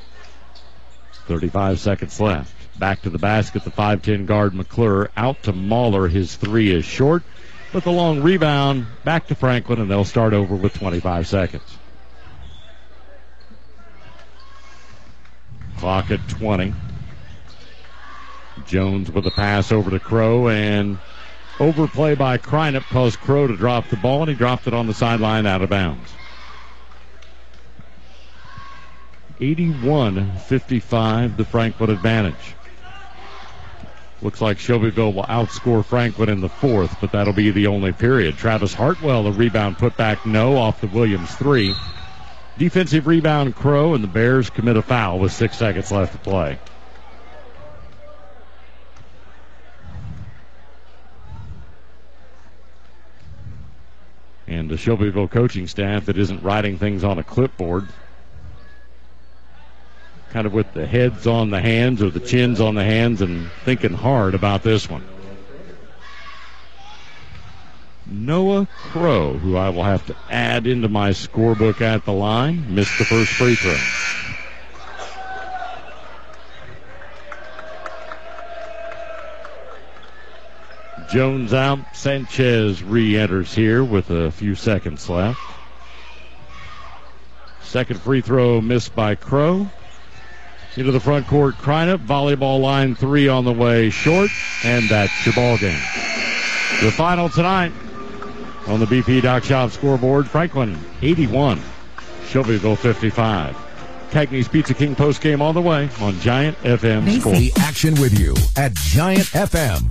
S2: 35 seconds left. Back to the basket, the 5'10 guard McClure. Out to Mahler. His three is short. But the long rebound back to Franklin, and they'll start over with 25 seconds. Clock at 20. Jones with a pass over to Crow, and overplay by Kreinert caused Crow to drop the ball, and he dropped it on the sideline out of bounds. 81-55, the Franklin advantage. Looks like Shelbyville will outscore Franklin in the fourth, but that'll be the only period. Travis Hartwell, a rebound put back, no, off the Williams three. Defensive rebound, Crow, and the Bears commit a foul with 6 seconds left to play. And the Shelbyville coaching staff that isn't writing things on a clipboard, kind of with the heads on the hands or the chins on the hands and thinking hard about this one. Noah Crow, who I will have to add into my scorebook at the line, missed the first free throw. Jones out. Sanchez re-enters here with a few seconds left. Second free throw missed by Crow. Into the front court, Kreinert. Volleyball line three on the way short, and that's your ball game. The final tonight on the BP Dock Shop scoreboard, Franklin 81, Shelbyville 55. Cagney's Pizza King postgame on the way on Giant FM Sports.
S1: The action with you at Giant FM.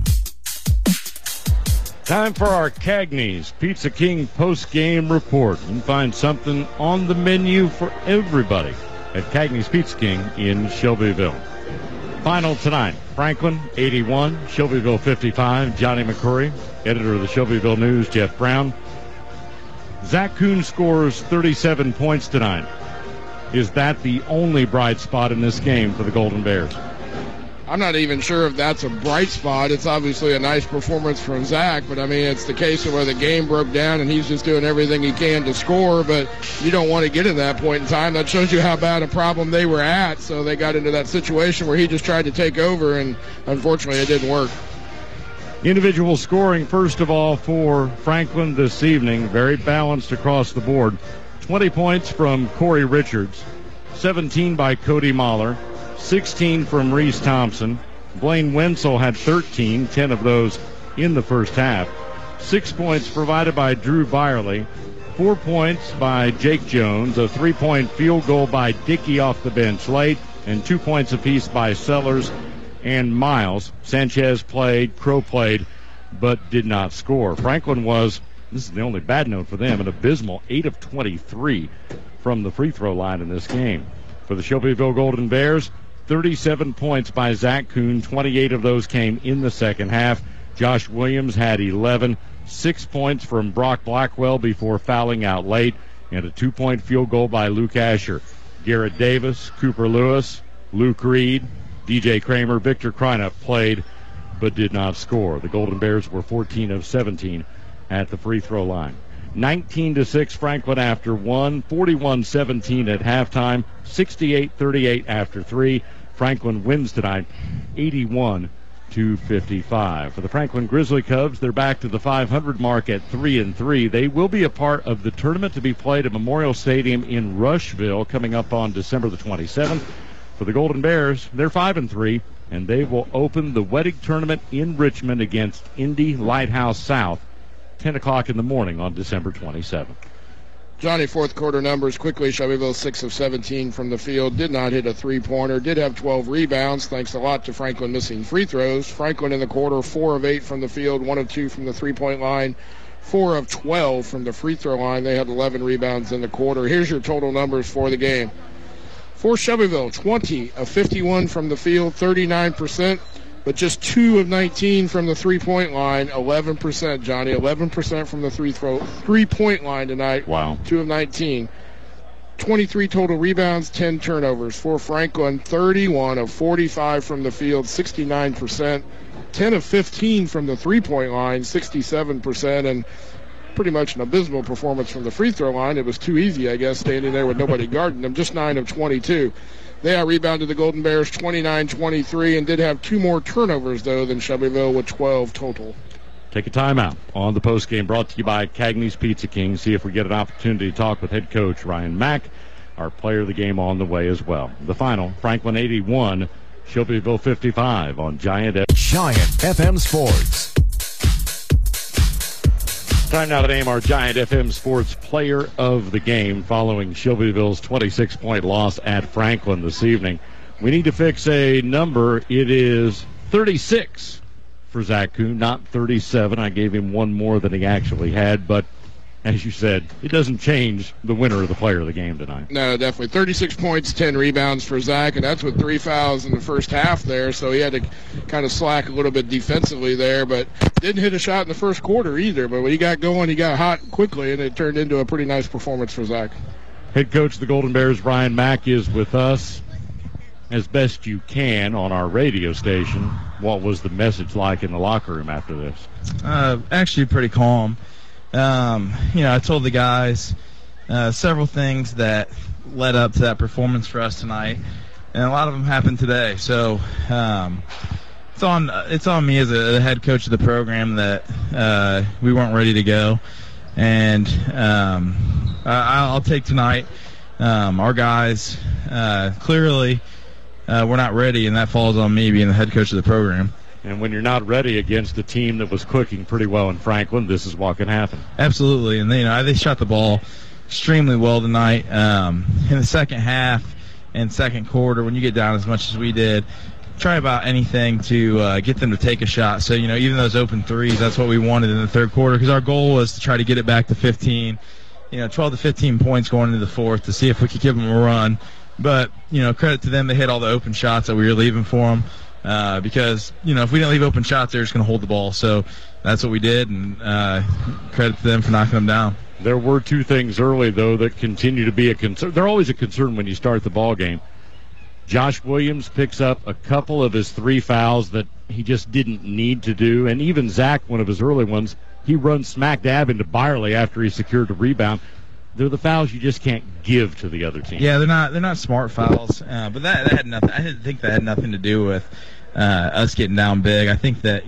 S2: Time for our Cagney's Pizza King post-game report. You can find something on the menu for everybody at Cagney's Pizza King in Shelbyville. Final tonight, Franklin 81, Shelbyville 55. Johnny McCurry, editor of the Shelbyville News, Jeff Brown. Zach Kuhn scores 37 points tonight. Is that the only bright spot in this game for the Golden Bears?
S4: I'm not even sure if that's a bright spot. It's obviously a nice performance from Zach, but I mean, it's the case of where the game broke down and he's just doing everything he can to score, but you don't want to get to that point in time. That shows you how bad a problem they were at, so they got into that situation where he just tried to take over, and unfortunately it didn't work.
S2: Individual scoring, first of all, for Franklin this evening, very balanced across the board. 20 points from Corey Richards, 17 by Cody Mahler, 16 from Reese Thompson. Blaine Wenzel had 13, 10 of those in the first half. 6 points provided by Drew Byerly, 4 points by Jake Jones, a 3-point field goal by Dickey off the bench late, and 2 points apiece by Sellers and Miles. Sanchez played, Crow played, but did not score. Franklin was, this is the only bad note for them, an abysmal 8 of 23 from the free throw line in this game. For the Shelbyville Golden Bears, 37 points by Zach Kuhn. 28 of those came in the second half. Josh Williams had 11. 6 points from Brock Blackwell before fouling out late, and a 2-point field goal by Luke Asher. Garrett Davis, Cooper Lewis, Luke Reed, DJ Kramer, Victor Krynup played but did not score. The Golden Bears were 14 of 17 at the free throw line. 19-6 Franklin after 1, 41-17 at halftime, 68-38 after 3. Franklin wins tonight, 81-55. For the Franklin Grizzly Cubs, they're back to the 500 mark at 3-3. They will be a part of the tournament to be played at Memorial Stadium in Rushville coming up on December the 27th. For the Golden Bears, they're 5-3, and they will open the wedding tournament in Richmond against Indy Lighthouse South, 10 o'clock in the morning on December 27th.
S4: Johnny, fourth quarter numbers quickly. Shelbyville 6 of 17 from the field. Did not hit a three-pointer. Did have 12 rebounds, thanks a lot to Franklin missing free throws. Franklin in the quarter, 4 of 8 from the field, 1 of 2 from the three-point line, 4 of 12 from the free throw line. They had 11 rebounds in the quarter. Here's your total numbers for the game. For Shelbyville, 20 of 51 from the field, 39%, but just 2 of 19 from the three-point line, 11%, Johnny. 11% from the three-point line tonight.
S2: Wow.
S4: 2 of 19. 23 total rebounds, 10 turnovers. For Franklin, 31 of 45 from the field, 69%. 10 of 15 from the three-point line, 67%, and pretty much an abysmal performance from the free throw line. It was too easy, I guess, standing there with nobody guarding them. Just 9 of 22. They out-rebounded the Golden Bears 29-23 and did have 2 more turnovers, though, than Shelbyville with 12 total.
S2: Take a timeout on the postgame, brought to you by Cagney's Pizza King. See if we get an opportunity to talk with head coach Ryan Mack, our player of the game, on the way as well. The final, Franklin 81, Shelbyville 55 on Giant
S1: FM Sports.
S2: Time now to name our Giant FM Sports player of the game following Shelbyville's 26-point loss at Franklin this evening. We need to fix a number. It is 36 for Zach Kuhn, not 37. I gave him 1 more than he actually had, but as you said, it doesn't change the winner of the player of the game tonight.
S4: No, definitely. 36 points, 10 rebounds for Zach, and that's with 3 fouls in the first half there, so he had to kind of slack a little bit defensively there, but didn't hit a shot in the first quarter either. But when he got going, he got hot quickly, and it turned into a pretty nice performance for Zach.
S2: Head coach of the Golden Bears, Ryan Mack, is with us as best you can on our radio station. What was the message like in the locker room after this?
S8: Actually pretty calm. I told the guys several things that led up to that performance for us tonight, and a lot of them happened today. So it's on me as the head coach of the program that we weren't ready to go, and I'll take tonight. Our guys clearly we're not ready, and that falls on me being the head coach of the program.
S2: And when you're not ready against a team that was cooking pretty well in Franklin, this is what can happen.
S8: Absolutely, and they shot the ball extremely well tonight. In the second half and second quarter, when you get down as much as we did, try about anything to get them to take a shot. So, even those open threes, that's what we wanted in the third quarter, because our goal was to try to get it back to 15, 12 to 15 points going into the fourth to see if we could give them a run. But, credit to them, they hit all the open shots that we were leaving for them. Because, if we didn't leave open shots, they're just going to hold the ball. So that's what we did, and credit to them for knocking them down.
S2: There were 2 things early, though, that continue to be a concern. They're always a concern when you start the ball game. Josh Williams picks up a couple of his 3 fouls that he just didn't need to do. And even Zach, one of his early ones, he runs smack dab into Byerly after he secured the rebound. They're the fouls you just can't give to the other team.
S8: Yeah, they're not smart fouls, but that had nothing. I didn't think that had nothing to do with us getting down big. I think that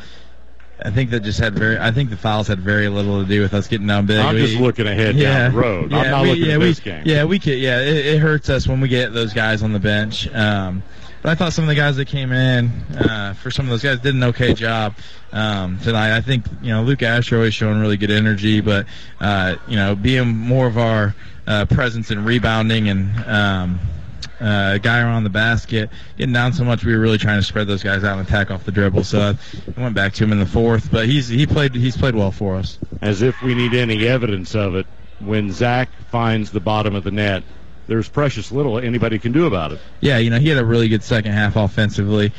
S8: I think the fouls had very little to do with us getting down big.
S2: I'm just looking ahead down the road. I'm not looking at this game.
S8: Yeah, we could. Yeah, it hurts us when we get those guys on the bench. But I thought some of the guys that came in, for some of those guys, did an okay job tonight. I think, Luke Asher is showing really good energy, but, being more of our presence in rebounding and guy around the basket, getting down so much, we were really trying to spread those guys out and attack off the dribble. So I went back to him in the fourth, but he's played well for us.
S2: As if we need any evidence of it, when Zach finds the bottom of the net, there's precious little anybody can do about it.
S8: Yeah, he had a really good second half offensively.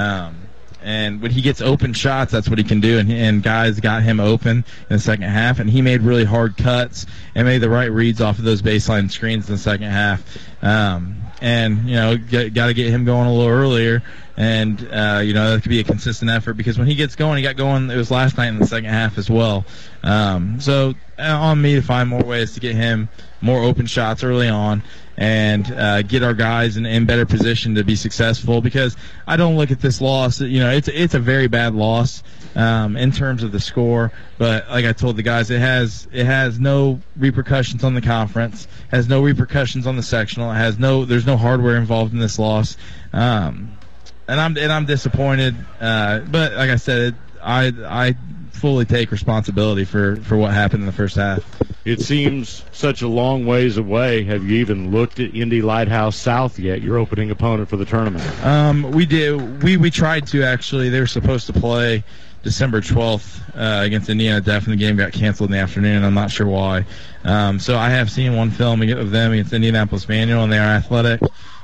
S8: And when he gets open shots, that's what he can do. And guys got him open in the second half, and he made really hard cuts and made the right reads off of those baseline screens in the second half. And got to get him going a little earlier. And, that could be a consistent effort because when he gets going, he got going, it was last night in the second half as well. So on me to find more ways to get him more open shots early on and get our guys in better position to be successful, because I don't look at this loss, it's a very bad loss in terms of the score, but like I told the guys, it has no repercussions on the conference, has no repercussions on the sectional, there's no hardware involved in this loss, and I'm disappointed, but like I said, I fully take responsibility for what happened in the first half.
S2: It seems such a long ways away. Have you even looked at Indy Lighthouse South yet, your opening opponent for the tournament?
S8: We did. We tried to, actually. They were supposed to play December 12th against Indiana Def, and the game got canceled in the afternoon. I'm not sure why. So I have seen one film of them against Indianapolis Manual, and they are athletic.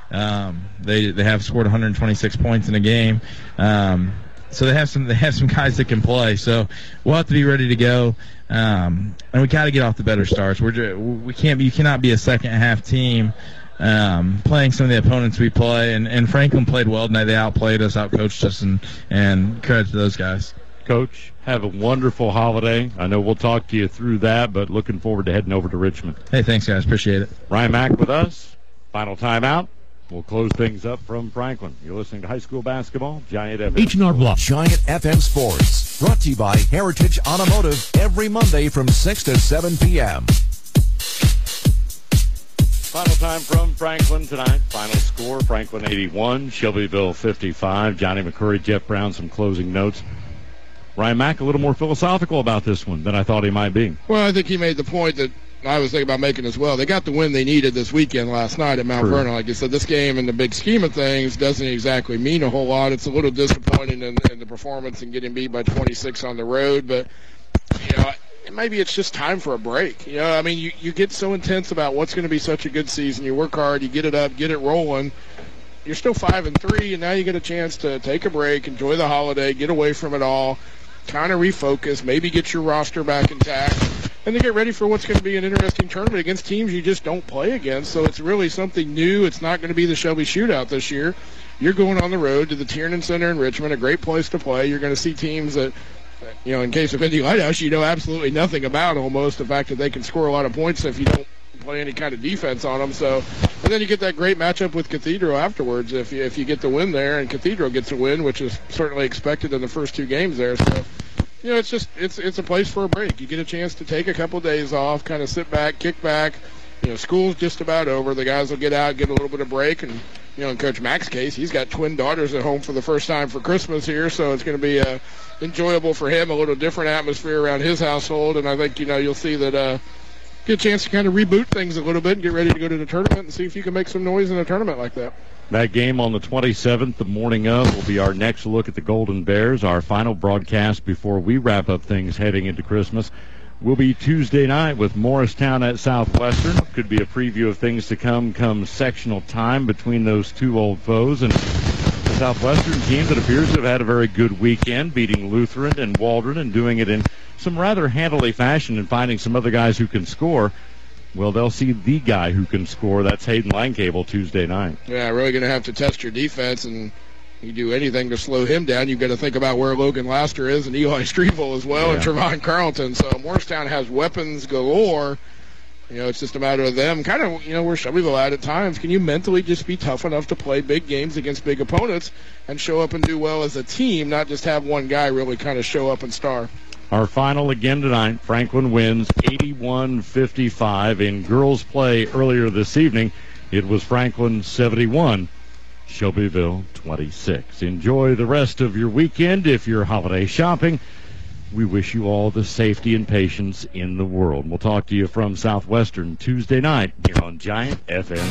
S8: They have scored 126 points in a game. So they have some guys that can play. So we'll have to be ready to go. And we got to get off the better starts. You cannot be a second half team playing some of the opponents we play. And Franklin played well tonight. They outplayed us, outcoached us, and credit to those guys.
S2: Coach, have a wonderful holiday. I know we'll talk to you through that, but looking forward to heading over to Richmond.
S8: Hey, thanks, guys. Appreciate it.
S2: Ryan Mack with us. Final timeout. We'll close things up from Franklin. You're listening to high school basketball, Giant FM.
S1: H&R Block. Giant FM Sports. Brought to you by Heritage Automotive every Monday from 6 to 7 p.m.
S2: Final time from Franklin tonight. Final score, Franklin 81, Shelbyville 55. Johnny McCurry, Jeff Brown, some closing notes. Ryan Mack a little more philosophical about this one than I thought he might be.
S4: Well, I think he made the point that I was thinking about making as well. They got the win they needed this weekend last night at Mount Vernon. Like you said, this game in the big scheme of things doesn't exactly mean a whole lot. It's a little disappointing in the performance and getting beat by 26 on the road. But, maybe it's just time for a break. You get so intense about what's going to be such a good season. You work hard, you get it up, get it rolling. You're still 5-3, and now you get a chance to take a break, enjoy the holiday, get away from it all, kind of refocus, maybe get your roster back intact, and to get ready for what's going to be an interesting tournament against teams you just don't play against. So it's really something new. It's not going to be the Shelby Shootout this year. You're going on the road to the Tiernan Center in Richmond, a great place to play. You're going to see teams that, in case of Indy Lighthouse, you know absolutely nothing about almost, the fact that they can score a lot of points if you don't play any kind of defense on them. So, and then you get that great matchup with Cathedral afterwards if you get the win there, and Cathedral gets a win, which is certainly expected in the first two games there. So, it's a place for a break. You get a chance to take a couple days off, kind of sit back, kick back. School's just about over. The guys will get out, get a little bit of break, and in Coach Mack's case, he's got twin daughters at home for the first time for Christmas here, so it's going to be enjoyable for him, a little different atmosphere around his household, and I think you'll see that get a chance to kind of reboot things a little bit and get ready to go to the tournament and see if you can make some noise in a tournament like that.
S2: That game on the 27th, the morning of, will be our next look at the Golden Bears. Our final broadcast before we wrap up things heading into Christmas will be Tuesday night with Morristown at Southwestern. Could be a preview of things to come sectional time between those two old foes. And the Southwestern team that appears to have had a very good weekend, beating Lutheran and Waldron and doing it in some rather handily fashion and finding some other guys who can score. Well, they'll see the guy who can score. That's Hayden Langcable Tuesday night.
S4: Yeah, really going to have to test your defense, and you do anything to slow him down. You've got to think about where Logan Laster is and Eli Strevel as well, and Trevon Carlton. So Morristown has weapons galore. It's just a matter of them kind of, where Shelbyville at times. Can you mentally just be tough enough to play big games against big opponents and show up and do well as a team, not just have one guy really kind of show up and star?
S2: Our final again tonight, Franklin wins 81-55. In girls play earlier this evening, it was Franklin 71, Shelbyville 26. Enjoy the rest of your weekend if you're holiday shopping. We wish you all the safety and patience in the world. We'll talk to you from Southwestern Tuesday night here on Giant FM.